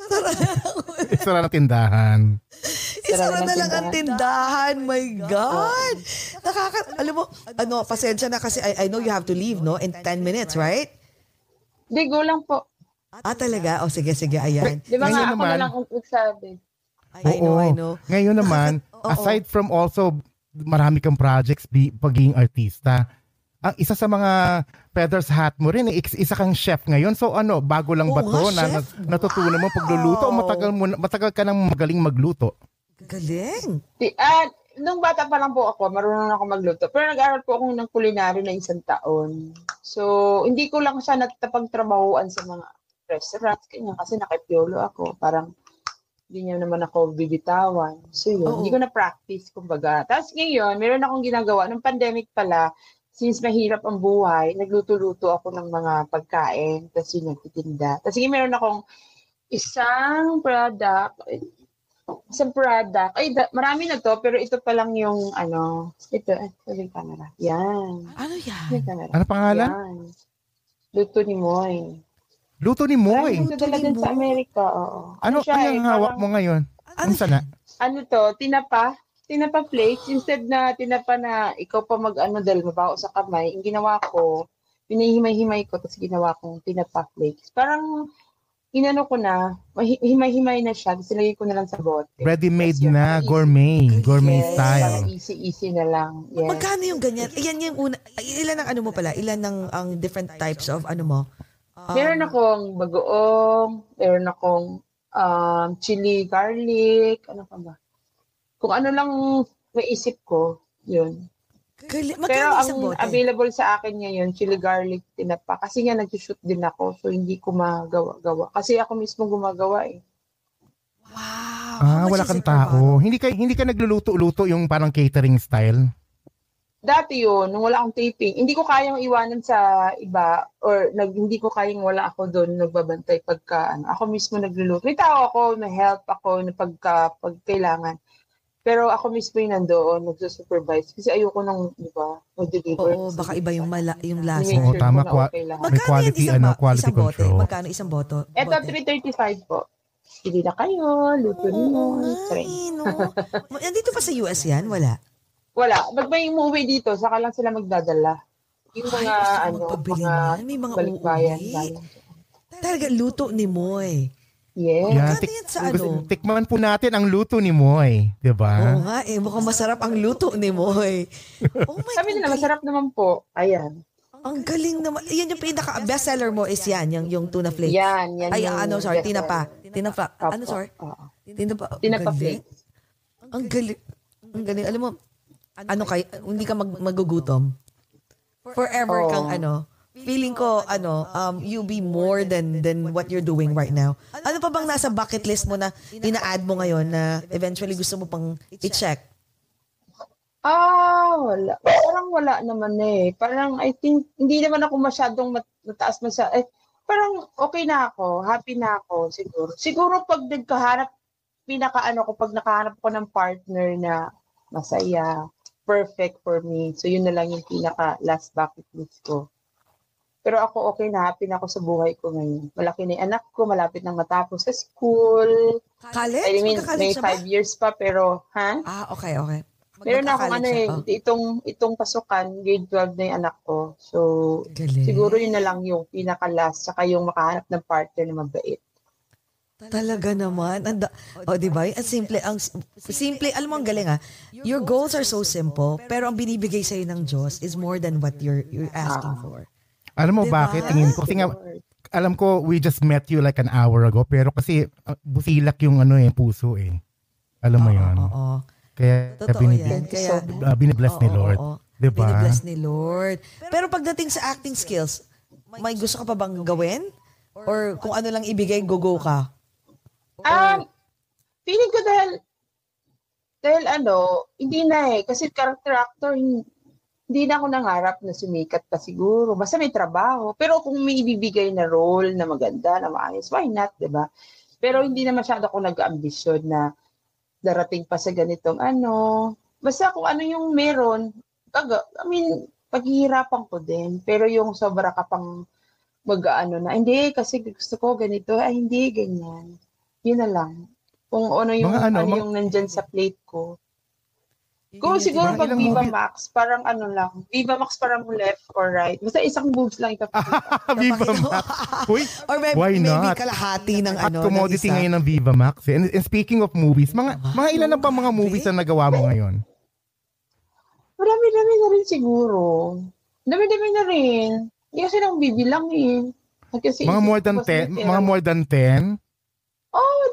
D: Isara na tindahan.
C: Isara
E: Sara
C: na
E: ng
C: lang ang tindahan. My God. Nakaka... Alam mo, ano, pasensya na kasi I, I know you have to leave, no? In ten minutes, right?
E: Di, go lang po.
C: Ah, talaga? O, sige, sige, ayan.
E: Di ba
D: Ngayon
E: nga ako
D: naman-
E: na lang ang nagsabi.
C: I know, I know.
D: Ngayon naman,
C: Oo.
D: aside from also marami kang projects bi- pagiging artista, ang isa sa mga feathers hat mo rin, eh, is- isa kang chef ngayon. So ano, bago lang ba
C: Oo
D: to
C: nga,
D: na
C: chef.
D: nat- natutunan mo pagluluto o matagal mo na- matagal ka nang magaling magluto?
C: Galing.
E: Di, ah, nung bata pa lang po ako, marunong ako magluto. Pero nag-aral po ako ng culinary na isang taon. So, hindi ko lang siya natapagtrabahuan sa mga restaurants. Kanya, kasi nakipiolo ako. Parang, hindi niya naman ako bibitawan. So, yun.
C: Oo.
E: Hindi ko na-practice, kumbaga. Tapos ngayon, meron akong ginagawa. Nung pandemic pala, since mahirap ang buhay, nagluto-luto ako ng mga pagkain. Tapos yun, nagtitinda. Tapos sige, meron akong isang product. Isang product. Ay, da, marami na to, pero ito pa lang yung, ano, ito, eh, sabi yung camera. Yan.
C: Ano yan?
E: Yung camera.
D: Ano pangalan?
E: Yan. Luto ni Moy.
D: Luto ni Moy.
E: Marami ito dala din sa Amerika, oo.
D: Ano
E: siya,
D: kaya
E: eh,
D: ang hawak
E: parang-
D: mo ngayon? Ano sana?
E: ano to, tinapa, tinapa flakes, instead na tinapa na ikaw pa mag-ano dahil mabaho sa kamay, yung ginawa ko, pinahimay-himay ko, tapos ginawa kong tinapa flakes. Parang, inano ko na, mahi- himay-himay na siya, tapos nilagay ko na lang sa bote.
D: Ready-made
E: Tapos yun,
D: na,
E: easy-
D: gourmet. Gourmet
E: Yes,
D: style.
E: parang easy-easy na lang. Yes.
C: Magkano yung ganyan? Ayan yung una. ay, Ilan ang ano mo pala? Ilan ang, ang different types of ano mo? Um,
E: Meron akong bagoong, meron akong um, chili garlic, ano pa ba? Kung ano lang maisip ko, yun.
C: Gali-
E: Pero
C: Magkano
E: ang
C: isang bote?
E: available sa akin ngayon, chili garlic tinapa. Kasi nga nag-shoot din ako, so hindi ko magawa-gawa. Kasi ako mismo gumagawa eh.
C: Wow.
D: Ah,
C: how much
D: wala
C: is
D: kang
C: it per
D: tao.
C: bottle?
D: Hindi ka hindi ka nagluluto-luto yung parang catering style.
E: Dati yun, nung wala akong taping, hindi ko kayang iwanan sa iba or nag, hindi ko kayang wala ako doon nagbabantay pagka ano. Ako mismo nagluluto. May tao ako, may help ako na pagka pag kailangan. Pero ako mismo yung nandoon, nagsusupervise. Kasi ayoko nang, di ba, mag-deliver.
C: Oo, baka iba yung mala, yung lasa.
E: Make
D: Oo,
E: sure
D: tama,
E: ko na
D: kwa-
E: okay lahat.
D: May
C: Magkano
D: quality,
C: yan isang,
D: ano,
C: ba-
D: quality
C: isang bote?
D: control.
C: Magkano isang boto?
E: Eto,
C: bote?
E: three thirty-five po. Hindi na kayo, luto
C: Oo
E: niyo.
C: nga
E: Try.
C: eh, no. Nandito pa sa U S yan? Wala.
E: Wala. Pag may umuwi dito, saka lang sila magdadala. Yung
C: Ay,
E: mga,
C: gusto ko
E: ano,
C: magpabili
E: mga
C: niyan. May mga
E: balikbayan.
C: uuwi.
E: galing.
C: Talaga, luto ni Moy.
E: Yes.
D: Yan,
C: Magkano yan sa
D: gusto-
C: ano?
D: Tikman po natin ang luto ni Moy, 'di
C: Oo
D: ba?
C: nga eh, mukhang masarap ang luto ni Moy. Oh my
E: Sabi nila,
C: God,
E: masarap naman po. Ayan.
C: ang galing naman. Yan yung pinaka bestseller mo is yan, yung, yung tuna flakes.
E: Yan, yan
C: Ay,
E: yung
C: ano, sorry,
E: best
C: tinapa. Tinapa.
E: Opo,
C: Ano, sorry?
E: oo.
C: Tinapa. Ang
E: Tinapa
C: galing.
E: flakes.
C: Ang galing. Ang galing. Alam mo, ano kay, hindi ka mag, magugutom. Forever
E: Oo.
C: kang ano, feeling ko, ano, um, you be more than than what you're doing right now. Ano pa bang nasa bucket list mo na ina-add mo ngayon na eventually gusto mo pang i-check?
E: Ah, wala. Parang wala naman eh. Parang I think, hindi naman ako masyadong mat- mataas masya. Eh, parang okay na ako. Happy na ako siguro. Siguro pag nagkahanap, pinakaano ko, pag nakahanap ko ng partner na masaya, perfect for me. So yun na lang yung pinaka last bucket list ko. Pero ako okay na, happy na ako sa buhay ko ngayon. Malaki na yung anak ko, malapit nang matapos sa school.
C: College?
E: I mean,
C: Magka-college
E: may
C: na ba?
E: five years pa, pero, ha?
C: Ah, okay, okay.
E: Meron na akong ano
C: Magka-college
E: eh,
C: na, oh.
E: itong, itong pasukan, grade twelve na yung anak ko. So,
C: Galing.
E: siguro yun na lang yung pinaka-last, saka yung makahanap ng partner na mabait.
C: Talaga naman. Anda, oh, di ba? Ang simple, ang simple, alam mo ang galing ah. Your goals are so simple, pero ang binibigay sa'yo ng Diyos is more than what you're you're asking for.
D: Alam mo
C: Diba?
D: bakit? Tingin ko kasi nga alam ko we just met you like an hour ago pero kasi uh, busilak yung ano eh puso eh. Alam mo 'yon.
C: Oo, oo.
D: Kaya
C: Totoo
D: binib-
C: yan. Kaya,
D: uh, binibless ni
C: oo,
D: Lord.
C: oo.
D: 'Di ba?
C: Binibless ni Lord. Pero pagdating sa acting skills, may gusto ka pa bang gawin? Or kung ano lang ibigay, go-go ka?
E: Um, feeling ko dahil, dahil ano, hindi na eh, kasi character actor, hin- hindi na ako nangarap na sumikat pa siguro. Basta may trabaho. Pero kung may ibibigay na role na maganda, na maayos, why not, di ba? Pero hindi na masyado ako nag-ambisyon na darating pa sa ganitong ano. Basta kung ano yung meron, baga, I mean, paghihirapan ko din. Pero yung sobra ka pang mag-ano na, hindi, kasi gusto ko ganito, ay hindi, ganyan. Yun na lang. Kung ano yung,
D: Mga ano,
E: ano,
D: mga-
E: yung nandyan sa plate ko. Kung siguro
D: Mga
E: pag
D: ilang
E: Viva
D: movie-
E: Max, parang ano lang. Viva Max parang left or right. Basta isang moves lang ipapakita.
D: Viva Max. Uy,
C: Or may,
D: why
C: maybe
D: not?
C: kalahati ng
D: At
C: ano,
D: commodity
C: ng isa.
D: ngayon ng Viva Max. eh. And, and speaking of movies, mga mga ilan na ba mga movies na nagawa mo ngayon?
E: Marami-dami na rin siguro. Dami-dami na rin. Hindi kasi lang bibilang eh. Kasi
D: Mga more than ten, mga more than ten.
E: Oh,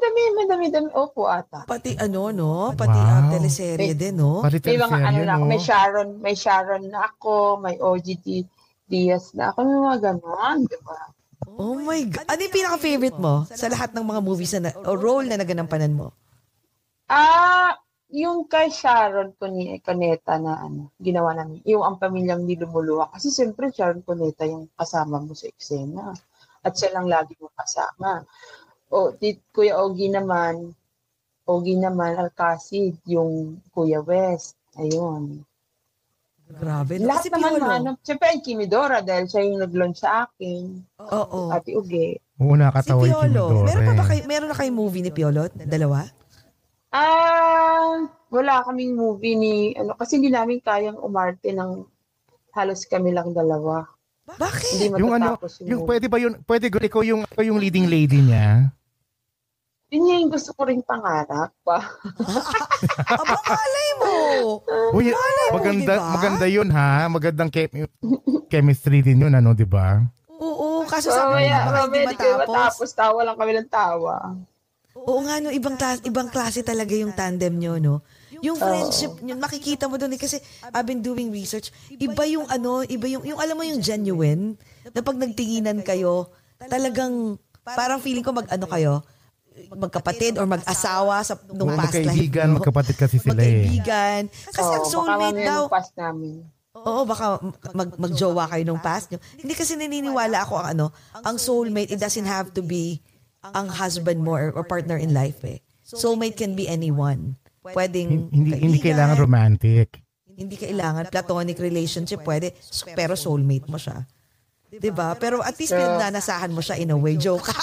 E: madami, madami, madami. Opo, ata.
C: Pati ano, no? Pati
D: Wow.
C: ah, teleserye din, no?
D: Pati
E: May mga ano
D: teleserye,
E: na ako,
D: no?
E: may Sharon, may Sharon na ako, may O G D Diaz na ako, may mga ganon, di ba?
C: Oh my God. Ano yung pinaka-favorite mo sa lahat ng mga movies na, o role na naganampanan mo?
E: Ah, yung kay Sharon Cuneta na ano, ginawa namin, yung ang pamilyang nilumuluwa. Kasi siyempre Sharon Cuneta yung kasama mo sa eksena. At siya lang lagi mo kasama. O, di, Kuya Ogie naman, Ogie naman, Alcacid, yung Kuya West. Ayun.
C: Grabe. No?
E: Lahat
C: Kasi
E: naman
C: Piolo.
E: na, ano, siyempre ang Kimidora dahil siya yung nag-launch sa akin.
C: Oo.
E: Ate Uge.
D: Oo,
C: Si
D: nakatawa yung
C: Piolo.
D: Kimidore.
C: Meron pa ba kayo, meron na kayong movie ni Piolo? Dalawa?
E: Ah, wala kaming movie ni, ano, kasi hindi namin kayang umarte ng halos kami lang dalawa.
C: Bakit?
E: Hindi
D: Yung ano,
E: matatapos yung,
D: yung
E: movie.
D: pwede ba yun, pwede girl, ikaw yung, ikaw yung leading lady niya?
E: Yun nga yung gusto ko rin pangarap pa.
C: Aba, malay mo.
D: Uy,
C: Malay mo,
D: maganda,
C: diba?
D: maganda yun ha. Magandang chem- chemistry din yun, ano, di ba?
C: Oo, kaso sa akin,
E: Mamaya,
C: baka hindi
E: mamaya, di kayo
C: matapos.
E: matapos. Tawa lang kami ng tawa.
C: Oo nga, no, ibang, klase, ibang klase talaga yung tandem nyo, no? Yung friendship nyo, makikita mo doon eh, kasi I've been doing research, iba yung ano, iba yung, yung alam mo yung genuine, na pag nagtinginan kayo, talagang, parang feeling ko mag-ano kayo, magkapatid or mag-asawa sa nung
D: Oo,
C: past life.
D: magkaibigan,
C: nyo.
D: magkapatid kasi sila eh.
C: Magkaibigan. Kasi ang
E: Oo, baka
C: soulmate
E: mamaya
C: daw,
E: nung past namin.
C: oo, baka mag, magjowa kayo nung past nyo. Hindi kasi naniniwala ako ang ano, ang soulmate, it doesn't have to be ang husband mo or, or partner in life eh. Soulmate can be anyone. Pwedeng
D: Hindi, hindi
C: kaibigan,
D: kailangan romantic.
C: hindi kailangan platonic relationship, pwede, pero soulmate mo siya. 'Di ba? Pero at least
E: True.
C: nanasahan mo siya in a way. Joke.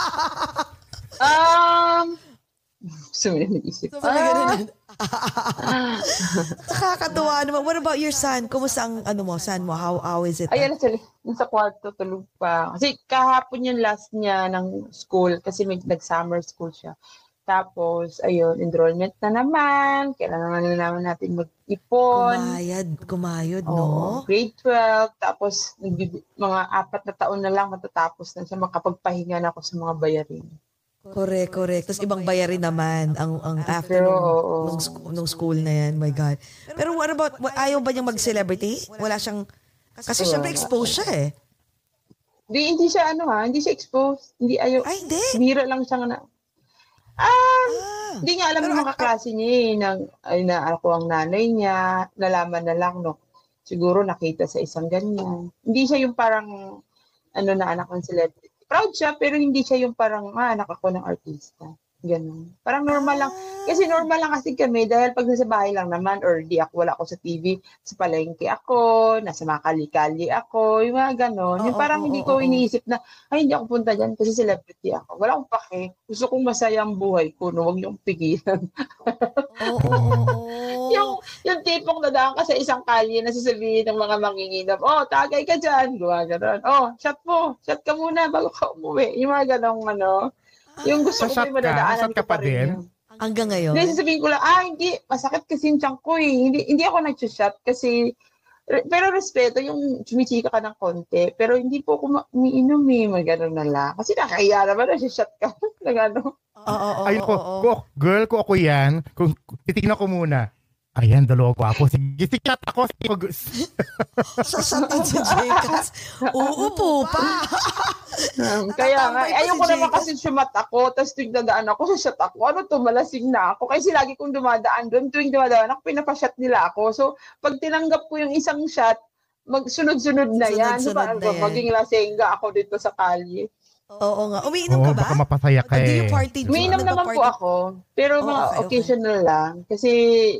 E: Um, sumili nag-isip. Ah,
C: Nakakatuwa naman. What about your son? Kumusta ang ano mo, son mo? How how is it?
E: ayan, sila, sa kwarto tulog pa. Kasi kahapon yung last niya ng school kasi may nag-summer school siya. Tapos, ayun, enrollment na naman. Kailangan na naman natin mag-ipon.
C: Kumayad, kumayod,
E: Oo,
C: no?
E: grade twelve. Tapos, nagbib- mga apat na taon na lang matatapos na siya. Makapagpahinga na ako sa mga bayarin.
C: Correct, correct. Tapos ibang bayarin naman ang ang after
E: Pero,
C: nung,
E: oo.
C: nung, sc- nung school na yan. My God. Pero what about, wa- ayaw ba niyang mag-celebrity? Wala siyang, kasi syempre exposed siya eh.
E: Di, hindi siya ano ha, hindi siya exposed. Hindi ayaw.
C: Ay, hindi.
E: Bira lang siya na. Ah,
C: Ah.
E: hindi niya alam
C: Pero
E: ng mga
C: at-
E: klase niya eh. Nang, ay, na ako ang nanay niya. Nalaman na lang, no. Siguro nakita sa isang ganyan. Hindi siya yung parang, ano na anak ng celebrity. Proud siya, pero hindi siya yung parang, ah, anak ako ng artista. Ganun. Parang normal lang. Kasi normal lang kasi kami dahil pag nasa bahay lang naman or di ako, wala ako sa T V, sa palengke ako, nasa mga kali-kali ako, yung mga ganon. Yung
C: Oo,
E: parang
C: oo,
E: hindi
C: oo,
E: ko
C: oo.
E: iniisip na, ay, hindi ako punta dyan kasi celebrity ako. Wala akong pake. Gusto kong masaya ang buhay ko, no? Huwag niyong pigilan.
C: Oo, oo, oo.
E: yung, yung tipong nadaan ka sa isang kalye na sasabihin ng mga manginginom, oh, tagay ka dyan. Gawa ganon. Oh, shot mo. Shot ka muna bago ka umuwi. Yung mga ganong, ano, yung gusto
D: Sa
E: ko
D: shot
E: may
D: ka?
E: madadaanan
D: Shot
E: ko
D: ka pa
E: pa rin
D: din?
E: yun.
C: Hanggang ngayon?
E: Hindi, sasabihin ko lang, ah, hindi, masakit kasi yung tiyan ko eh. Hindi, hindi ako nag-shot kasi, re- pero respeto, yung chumichika ka ng konti, pero hindi po ako ma- umiinom eh, mag gano'n na lang. Kasi nakakaya naman, nag-shot ka, na gano'n.
C: Oo, oo,
D: Ayun ko,
C: oo, oo.
D: ko, girl ko ako yan. Kung titignan ko muna. Ayan, dalawa ko ako. Sige, sikat ako. Sige,
C: Sasatin si Jekas. Uupo pa.
E: Um, kaya nga,
C: Tatambay pa
E: ayoko
C: si
E: naman
C: Jake.
E: kasi sumat ako, tapos tuwing dadaan ako, shot ako, ano to, malasing na ako. Kasi lagi kong dumadaan doon, tuwing dumadaan ako, pinapashot nila ako. So, pag tinanggap ko yung isang shot, magsunod-sunod na yan. So,
C: Sunod-sunod
E: paano
C: na
E: ba,
C: yan.
E: maging lasengga ako dito sa kalye.
C: Oo nga. Umiinom
D: Oo,
C: ka ba?
D: baka mapasaya ka
C: Do you
D: eh.
C: party?
E: Umiinom naman po
C: Nagpa-party?
E: ako, pero
C: Oh,
E: mga
C: okay, okay.
E: occasional lang. Kasi,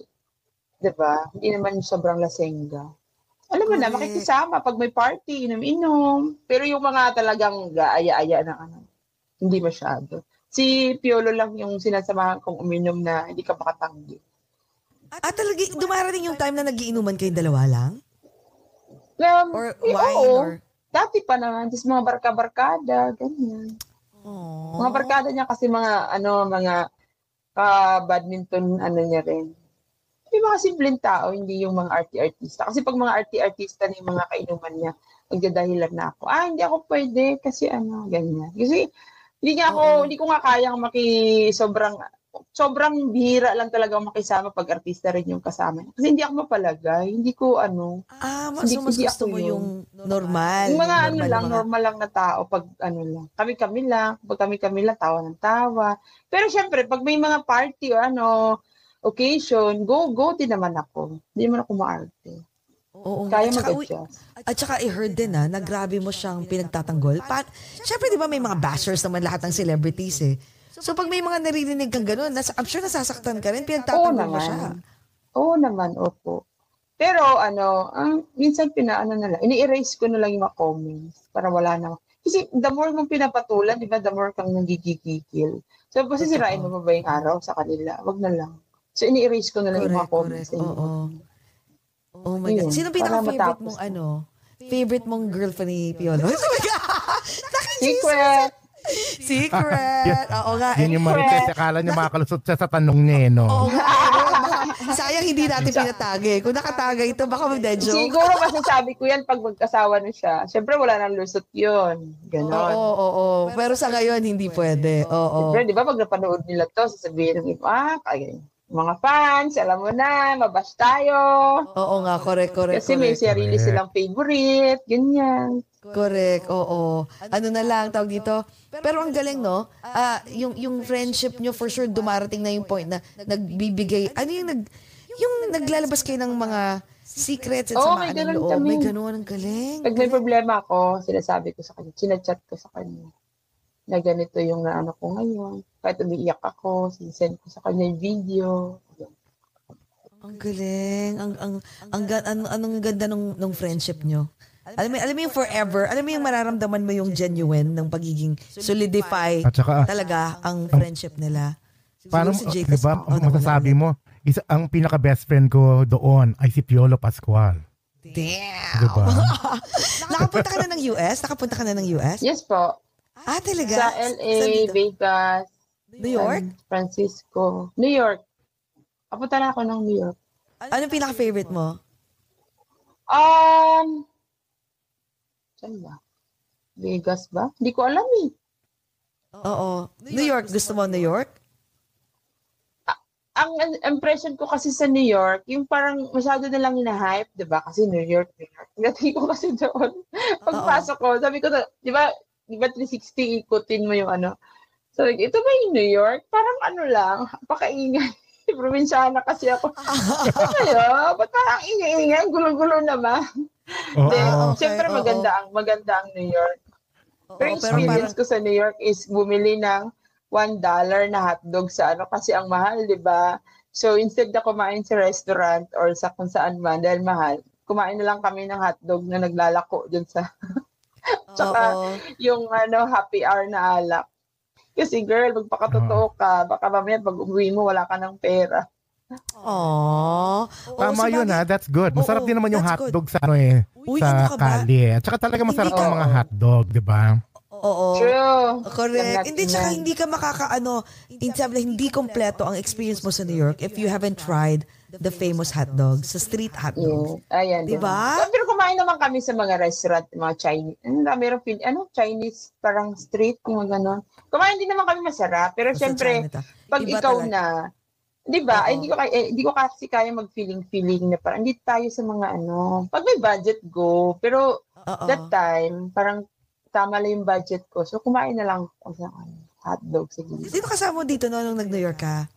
E: di ba, hindi naman sobrang lasengga. Alam mo na,
C: Correct.
E: makikisama pag may party, inom-inom. Pero yung mga talagang gaaya-aya na ano, hindi masyado. Si Piolo lang yung sinasamahan kong uminom na hindi ka makatanggi.
C: Ah, talaga, dumarating yung time na nagiinuman kayong dalawa lang?
E: Um,
C: Or
E: eh,
C: wine?
E: oo.
C: Or...
E: Dati pa naman, just mga barka-barkada, ganyan.
C: Oh.
E: Mga barkada niya kasi mga, ano, mga ka-badminton, ano niya rin. Yung mga simpleng tao, hindi yung mga arty-artista. Kasi pag mga arty-artista na yung mga kainuman niya, magdadahilan na ako, ah, hindi ako pwede kasi ano, ganyan. Kasi Hindi nga ako,
C: Oo.
E: hindi ko nga kayang maki sobrang sobrang bihira lang talaga ako makisama pag artista rin yung kasama. Kasi hindi ako mapalagay, hindi ko ano,
C: Ah, mas,
E: hindi,
C: so mas
E: hindi
C: gusto
E: ako
C: mo
E: yun.
C: yung normal.
E: Yung mga
C: yung
E: ano
C: normal
E: lang,
C: na mga-
E: normal lang na tao pag ano lang. Kami-kami lang, pag kami-kami lang, tawa ng tawa. Pero syempre, pag may mga party o ano, occasion, go, go din naman ako. Hindi naman ako maarte.
C: Oo,
E: Kaya
C: at saka, uy,
E: mag-adjust.
C: at saka I heard din ah, na grabe mo siyang pinagtatanggol. Pa, syempre di ba may mga bashers naman lahat ng celebrities eh. So pag may mga naririnig kang ganun, nasa, I'm sure nasasaktan ka rin,
E: Oo
C: pinagtatanggol mo
E: naman.
C: siya.
E: Oo naman, opo. Pero ano, ang minsan pinaano na lang, ini-erase ko na lang yung mga comments para wala na. Kasi the more mong pinapatulan, di ba, the more kang nagigigigil. So, pasisirain mo ba yung araw sa kanila? Wag na lang. So, ini-erase ko na lang yung mga
C: Correct,
E: comments.
C: correct.
E: sa inyo.
C: Oo. Oh my God.
E: Yun,
C: Sino
E: para
C: pinaka-favorite
E: matapos
C: mong
E: na.
C: ano? Favorite mong girlfriend ni Piolo?
E: Secret!
C: Secret! Oo nga.
D: Yun
C: eh.
D: yung Marites, akala niya makalusot siya sa tanong niya, eh, no?
C: Oo nga. eh, no? Baka- sayang hindi natin pinatagay. Kung nakatagay ito, baka mag-dead joke.
E: Siguro masasabi ko yan pag magkasawa na siya. Siyempre, wala nang lusot yun.
C: Oo,
E: Ganon.
C: oo, oo. Pero sa ngayon, hindi pwede. Oo.
E: Siyempre, di ba, pag napanood nila to, sasabihin ng iba, ah, kaya, mga fans, alam mo na, mabash tayo.
C: Oo nga, correct, correct,
E: Kasi may
C: correct.
E: sarili
D: Correct.
E: silang favorite, ganyan.
C: Correct, oo. Ano na lang, tawag dito. Pero ang galing, no? Ah, yung, yung friendship nyo, for sure, dumarating na yung point na nagbibigay, ano yung nag, yung naglalabas kayo ng mga secrets at
E: Oo,
C: samaan
E: may
C: ng
E: ganun
C: loob.
E: kami.
C: May ganun, ang galing.
E: Pag may problema ako, sinasabi ko sa kanya, sinachat ko sa kanya na ganito yung naano ko ngayon. Kahit umiiyak ako, sinisend ko sa kanya yung video.
C: Ang galing. Ang, ang, ang, ga- ang, anong ganda nung, nung friendship nyo. Alam mo, alam mo yung forever, alam mo yung mararamdaman mo yung genuine ng pagiging solidify
D: At saka,
C: talaga ang friendship nila. Siguro
D: paano,
C: si Jake
D: di
C: kasi-
D: ba,
C: oh,
D: ang masasabi mo, isa, ang pinaka-best friend ko doon ay si Piolo Pascual.
C: Damn!
D: Di ba?
C: Nakapunta ka na ng U S? Nakapunta ka na ng U S?
E: Yes po.
C: Ah, talaga?
E: Sa L A,
C: Saan dito?
E: Vegas,
C: New York?
E: San Francisco, New York. Kapunta na ako ng New York.
C: Anong pinaka-favorite mo?
E: Um, saan ba? Vegas ba? Hindi ko alam eh.
C: Oo. New York. Gusto mo New York?
E: Ang ang impression ko kasi sa New York, yung parang masyado na lang hina-hype, di ba? Kasi New York, New York. Pagdating ko kasi doon, pagpasok ko, sabi ko, di ba, di ba three sixty, ikutin mo yung ano. So, like, ito ba yung New York? Parang ano lang, pakaingay. Probinsyana kasi ako. Ano kayo? Ba't parang ingay-ingay? Gulo-gulo naman.
D: Oo.
E: Then,
C: Ah, okay,
E: syempre
C: oo.
E: maganda ang maganda ang New York.
C: Oo,
E: Pero
C: pero
E: experience
C: parang,
E: ko sa New York is bumili ng one dollar na hotdog sa ano kasi ang mahal, di ba? So instead na kumain sa restaurant or sa kung saan man dahil mahal, kumain na lang kami ng hotdog na naglalako dun sa tsaka
C: oo.
E: yung ano happy hour na alak. Kasi girl, magpakatotoo ka, baka mamaya pag umuwi mo wala ka ng pera.
C: Aww.
D: Tama yun ha, that's good. Masarap
C: Oo,
D: din naman yung
C: that's
D: hotdog sa ano eh,
C: Uy, ano
D: sa
C: ka ba?
D: kalye. At saka talaga masarap
C: Hindi
D: ang
C: ka-
D: mga hotdog, di ba?
C: Oo.
E: True.
C: Correct.
E: Lahat
C: Hindi,
E: na.
C: tsaka hindi ka makakaano, in sabi na hindi kompleto ang experience mo sa New York if you haven't tried the famous hot dogs, sa street hot dogs.
E: Yeah. Ayan.
C: Diba?
E: diba? Pero kumain naman kami sa mga restaurant, mga Chinese. Ano na, meron pin, ano, Chinese, parang street, yung mga ganon. Kumain din naman kami masarap. Pero
C: Sa
E: syempre,
C: Chinatown.
E: pag
C: Iba
E: ikaw
C: talaga.
E: na, di ba,
C: Oo.
E: ay, hindi ko, kay- eh, hindi ko kasi kaya mag-feeling-feeling na parang, hindi tayo sa mga ano, pag may budget, go. Pero
C: Oo.
E: that time, parang tama lang yung budget ko. So, kumain na lang ako sa ano, hotdog sa gilid.
C: Sino kasama mo dito no, nung nag-New York ka?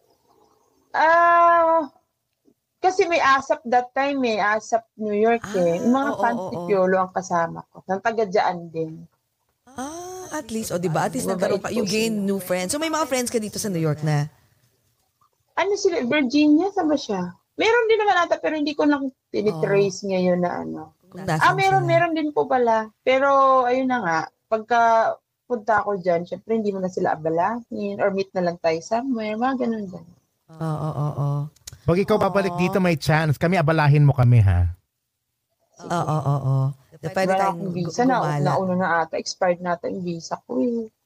E: Ah, kasi may ASAP that time, may ASAP New York eh. Yung mga
C: Ah, oo,
E: fans
C: oo,
E: ni
C: oo.
E: Piolo ang kasama ko. Nang taga-dyan din.
C: Ah, at least, o oh, diba? At least
E: Mabait
C: nagkaroon ka, you
E: po
C: gain
E: sila.
C: new friends. So may mga friends ka dito sa New York na?
E: Ano sila, Virginia? Saan ba siya? Meron din naman ata, pero hindi ko lang tinitrace ngayon na ano.
C: Kung
E: Ah,
C: nasaan
E: meron,
C: sila.
E: meron din po pala. Pero, ayun na nga, pagka punta ako dyan, syempre hindi mo na sila abalahin or meet na lang tayo somewhere, mga ganun dyan.
C: Oo, oo, oo.
D: Pag ikaw babalik dito, may chance. Kami, abalahin mo kami ha.
C: Oo, oo, oo. Pwede
E: Wala
C: tayong
E: akong visa na,
C: gumala.
E: nauna na ata, expired na ata yung visa ko eh.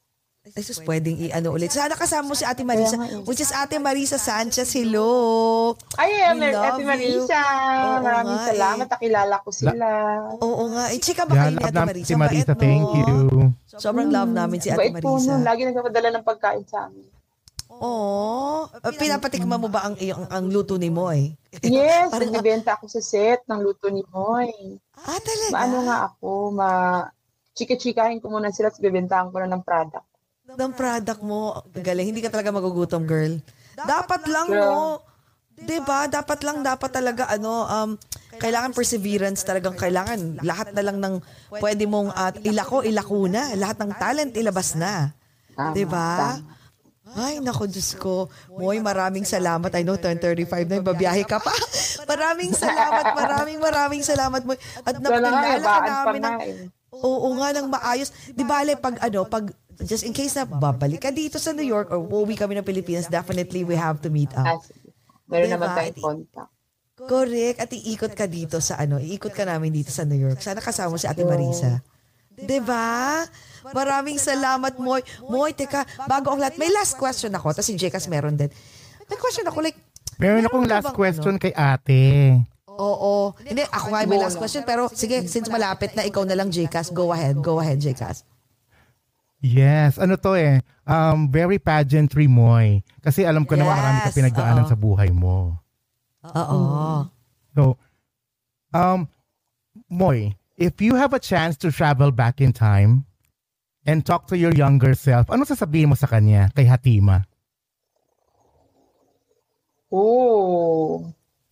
C: This is pwedeng i-ano ulit. Sana kasama mo si Ate Marisa, which is Ate Marisa Sanchez. Hello.
E: Ay,
C: We
E: Ate
C: love you.
E: Marisa.
C: Oo
E: Maraming
C: nga,
E: salamat.
C: eh.
E: Nakilala ko sila.
C: Oo nga. Eh, chika ba
D: Yeah,
C: kayo ni
D: love
C: Ate
D: namin
C: Marisa?
D: si Marisa.
C: Bait,
D: Thank
C: no?
D: you.
C: Sobrang love namin si Ate
E: Bait po
C: Marisa.
E: nun. Lagi nagpapadala ng pagkain sa amin.
C: Oo. Pinapatikman mo ba ang, ang, ang luto ni Moy?
E: Yes,
C: Parang-
E: nagbibenta ako sa set ng luto ni Moy.
C: Ah, talaga?
E: Maano nga ako, ma... Chika-chikahin ko muna sila at bibentahan ko na ng product.
C: Ng product mo, galing. Hindi ka talaga magugutom, girl. Dapat lang, no? Diba? Dapat lang, dapat talaga, ano, um, kailangan perseverance talagang kailangan. Lahat na lang ng pwede mong at ilako, ilako na. Lahat ng talent, ilabas na.
E: Tama,
C: Diba?
E: tama.
C: Ay, naku, Diyos ko. Moy, maraming salamat. I know, ten thirty-five na, babiyahe ka pa. Maraming salamat, maraming maraming salamat, Moy. At
E: Sana nga,
C: napakilala ka
E: ibaan pa
C: namin ng,
E: nga eh.
C: oo nga, ng maayos. Di bale, pag ano, pag, just in case na babalik ka dito sa New York or uuwi kami ng Pilipinas, definitely we have to meet
E: Ah,
C: up.
E: sige. Meron
C: Diba?
E: naman tayong contact.
C: Correct. At iikot ka dito sa ano, iikot ka namin dito sa New York. Sana kasama mo si Ate Marisa. Diba? Maraming salamat, Moy. Moy, teka, bago ang lahat, may last question ako, tapos si Jekas meron din. May question ako, like,
D: Meron
C: meron
D: akong
C: ka
D: last
C: bang
D: question
C: ano?
D: kay ate.
C: Oo. Hindi, ako nga may last question, pero sige, since malapit na ikaw na lang, Jekas, go ahead. Go ahead, Jekas.
D: Yes, ano to eh, um, very pageantry, Moy. Kasi alam ko naman marami ka
C: Yes,
D: pinagdaanan
C: oo.
D: sa buhay mo.
C: Oo.
D: So, um, Moy, if you have a chance to travel back in time and talk to your younger self, ano sasabihin mo sa kanya, kay Hatima?
E: Oh.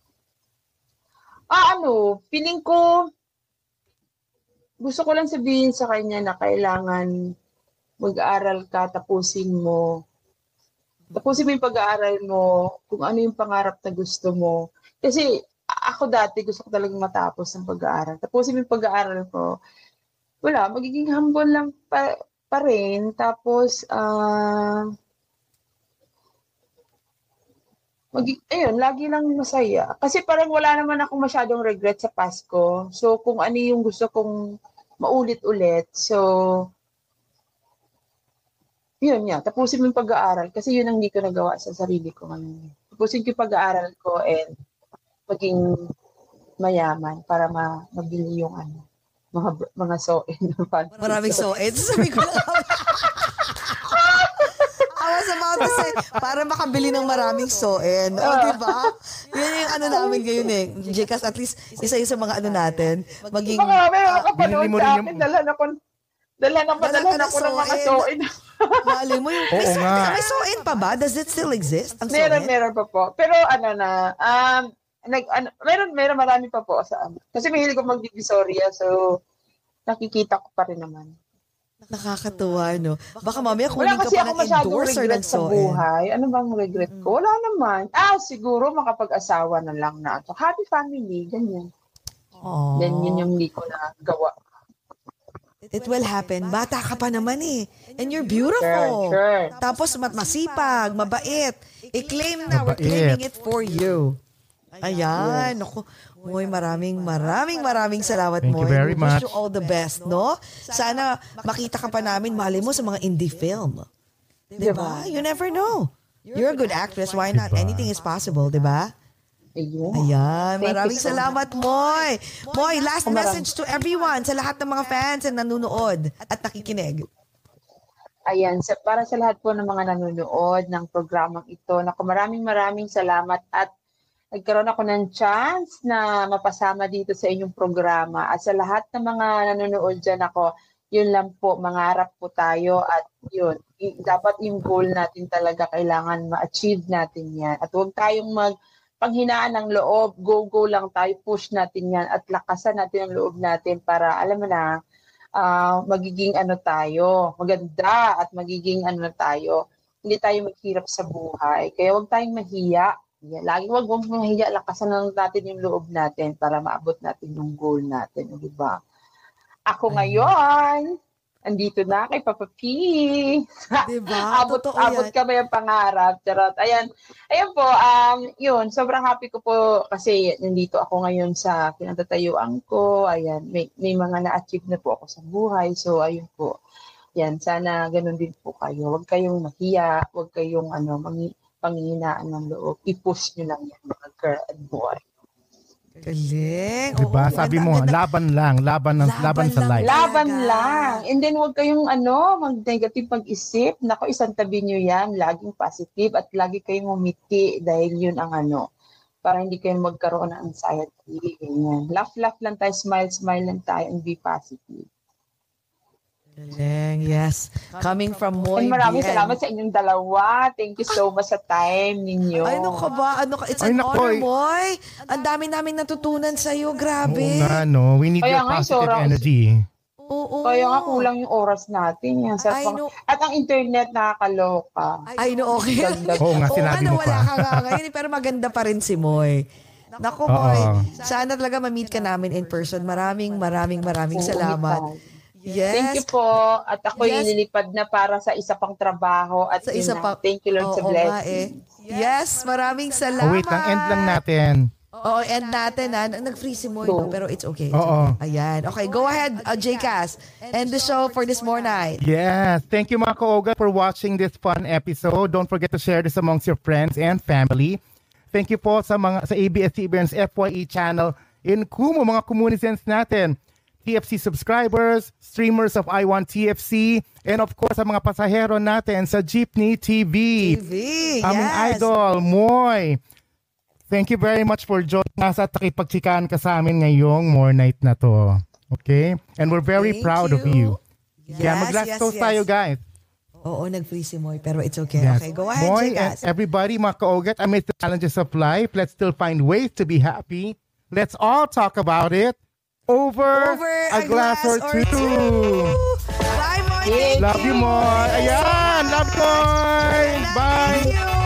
E: Ah, ano, feeling ko, gusto ko lang sabihin sa kanya na kailangan mag-aaral ka, tapusin mo. Tapusin mo yung pag-aaral mo, kung ano yung pangarap na gusto mo. Kasi a- ako dati, gusto ko talagang matapos ng pag-aaral. Tapusin mo yung pag-aaral ko. Wala, magiging humble lang pa, pa rin. Tapos, ah... Mag- ayun, lagi lang masaya. Kasi parang wala naman akong masyadong regret sa past ko. So, kung ano yung gusto kong maulit-ulit. So, yun nga. Tapusin mo yung pag-aaral. Kasi yun ang hindi ko nagawa sa sarili ko ngayon. Tapusin ko yung pag-aaral ko and maging mayaman para ma- mabili yung ano, mga mga so-in.
C: Maraming so, eh, sabi ko lang. I was about to say, para makabili ng maraming soen. O, di ba? Yan yung ano namin ngayon eh. Jekas, at least, isa yung sa mga ano natin. Maging,
E: Mga may
C: ah,
E: nakapanood
D: binili mo
E: sa
D: rin
E: akin,
D: yung-
E: dala na ko, dala na
C: Dala
E: padala
C: ka
E: na
C: ng
E: ko ng mga
C: so-in.
E: so-in.
C: mali mo yung, may,
D: Oo
C: so,
D: nga.
C: may soen pa ba? Does it still exist? Ang
E: Meron,
C: soen?
E: meron pa po. Pero ano na, um, nag, ano, meron, meron marami pa po sa ano. Kasi mahilig ko mag-divisoria, so nakikita ko pa rin naman.
C: Nakakatuwa, no? Baka mamaya
E: Wala
C: kunin ka
E: kasi
C: pa
E: ako
C: ng
E: masyadong
C: endorser
E: regret
C: ng
E: sa
C: soen.
E: buhay. Ano bang regret ko? Wala naman. Ah, siguro makapag-asawa na lang na. So, happy family, ganyan.
C: Aww.
E: Then yun yung hindi ko nagawa.
C: It will happen. Bata ka pa naman eh. And you're beautiful.
E: Sure, sure.
C: Tapos mat masipag, mabait. I-claim na. We're
D: Mabait.
C: claiming it for you. Ayan. Naku. Moy, maraming, maraming, maraming salamat,
D: Thank you
C: Moy.
D: very
C: We wish
D: much.
C: you all the best, no? Sana makita ka pa namin, mali mo sa mga indie film. Diba? You never know. You're a good actress. Why not?
D: Diba?
C: Anything is possible, diba?
E: Ayun.
C: Ayan.
E: Thank you
C: Maraming
E: so
C: salamat, Moy. Moy, last
E: Maraming-
C: message to everyone, sa lahat ng mga fans na nanonood at nakikinig.
E: Ayan, sa, para sa lahat po ng mga nanonood ng programang ito, naku, maraming maraming salamat at nagkaroon ako ng chance na mapasama dito sa inyong programa. At sa lahat ng mga nanonood dyan ako, yun lang po, mangarap po tayo at yun, i- dapat yung goal natin talaga kailangan ma-achieve natin yan. At huwag tayong mag panghinaan ng loob, go-go lang tayo, push natin yan at lakasan natin ang loob natin para, alam mo na, ah, magiging ano tayo, maganda at magiging ano na tayo, hindi tayo maghirap sa buhay. Kaya huwag tayong mahiya. Yeah, lagi wag wag mahiya, lakasan lang natin yung loob natin para maabot natin yung goal natin, di ba? Ako ngayon, andito na kay Papa P.
C: Diba?
E: abot
C: Totoo
E: abot
C: yan.
E: kami ang pangarap. Charot. Ayan. Ayan po, um, yun, sobrang happy ko po kasi nandito ako ngayon sa kinatatayuan ko. Ayan, may, may mga na-achieve na po ako sa buhay. So, ayun po. Yan, sana ganun din po kayo. Huwag kayong mahiya, huwag kayong ano, mangi, panghihinaan ng loob. I-push nyo lang yan, mga girl and boy.
C: Galing.
D: Diba?
C: Oo,
D: Sabi
C: ganda,
D: mo,
C: ganda.
D: laban lang. Laban, ng,
C: Laban
D: laban, sa
C: lang.
D: life.
E: Laban
C: Talaga.
E: lang. And then huwag kayong ano, mag-negative pag-isip. Nako, isang tabi nyo yan. Laging positive at lagi kayong umiti dahil yun ang ano, para hindi kayo magkaroon ng anxiety. Ganyan. Laugh, laugh lang tayo. Smile, smile lang tayo and be positive.
C: Galing, yes. Coming from Moy
E: And maraming
C: Bien.
E: salamat sa inyong dalawa. Thank you so much sa time ninyo.
C: Ay, ano ka ba? Ano ka? It's
D: Ay,
C: an
D: nako,
C: honor,
D: eh.
C: Moy. Ang dami naming natutunan sa'yo.
D: Oo
C: Grabe.
D: nga, no? We need
E: Kaya
D: your
E: nga,
D: positive
E: Sora,
D: energy.
C: Oo.
E: Kaya nga kulang yung oras natin. Yan, sa
C: I
E: pang-
C: know.
E: At ang internet nakakaloka.
C: Ay, no, okay.
E: Ganda.
D: Oo nga, sinabi mo
C: wala
D: pa.
C: ka nga ngayon. eh, Pero maganda pa rin si Moy. Naku,
D: Oo.
C: Moy. Sana talaga ma-meet ka namin in person. Maraming, maraming, maraming salamat. Yes.
E: Thank you po. At ako
C: Yes.
E: ililipad na para sa isa pang trabaho. At
C: Sa
E: yun
C: isa
E: na.
C: pa.
E: Thank you Lord sa
C: Oo nga
E: blessing.
C: eh. Yes, maraming salamat.
D: Oh, wait lang, end lang natin.
C: Oo, end natin ha. Nag-free si Moy, no? Pero it's okay. It's
D: Oo.
C: okay. Ayan. Okay, go ahead, uh, J-Cass. End the show for this more night.
D: Yes. Thank you, mga ka-Oga, for watching this fun episode. Don't forget to share this amongst your friends and family. Thank you po sa mga sa A B S C B N's F Y E channel in Kumu, mga communicants natin. T F C subscribers, streamers of I Want T F C, and of course, sa mga pasahero natin sa Jeepney T V.
C: T V,
D: Aming
C: yes.
D: idol, Moy. Thank you very much for joining us at nakipagchikaan ka sa amin ngayong more night na to. Okay? And we're very
C: Thank
D: proud of you.
C: Yes,
D: Yeah, mag-last
C: yes,
D: toast
C: yes.
D: tayo, guys.
C: Oo, nag-free si Moy, pero it's okay.
D: Yes.
C: Okay, go ahead,
D: Moy and
C: J-Cass.
D: everybody, mga ka-Ogat, amidst the challenges of life, let's still find ways to be happy. Let's all talk about it over,
C: Over
D: a, glass, or two.
C: Bye, Moy. Thank
D: Love you, Moy. Ayan, love you, Moy. Bye.
C: Thank you.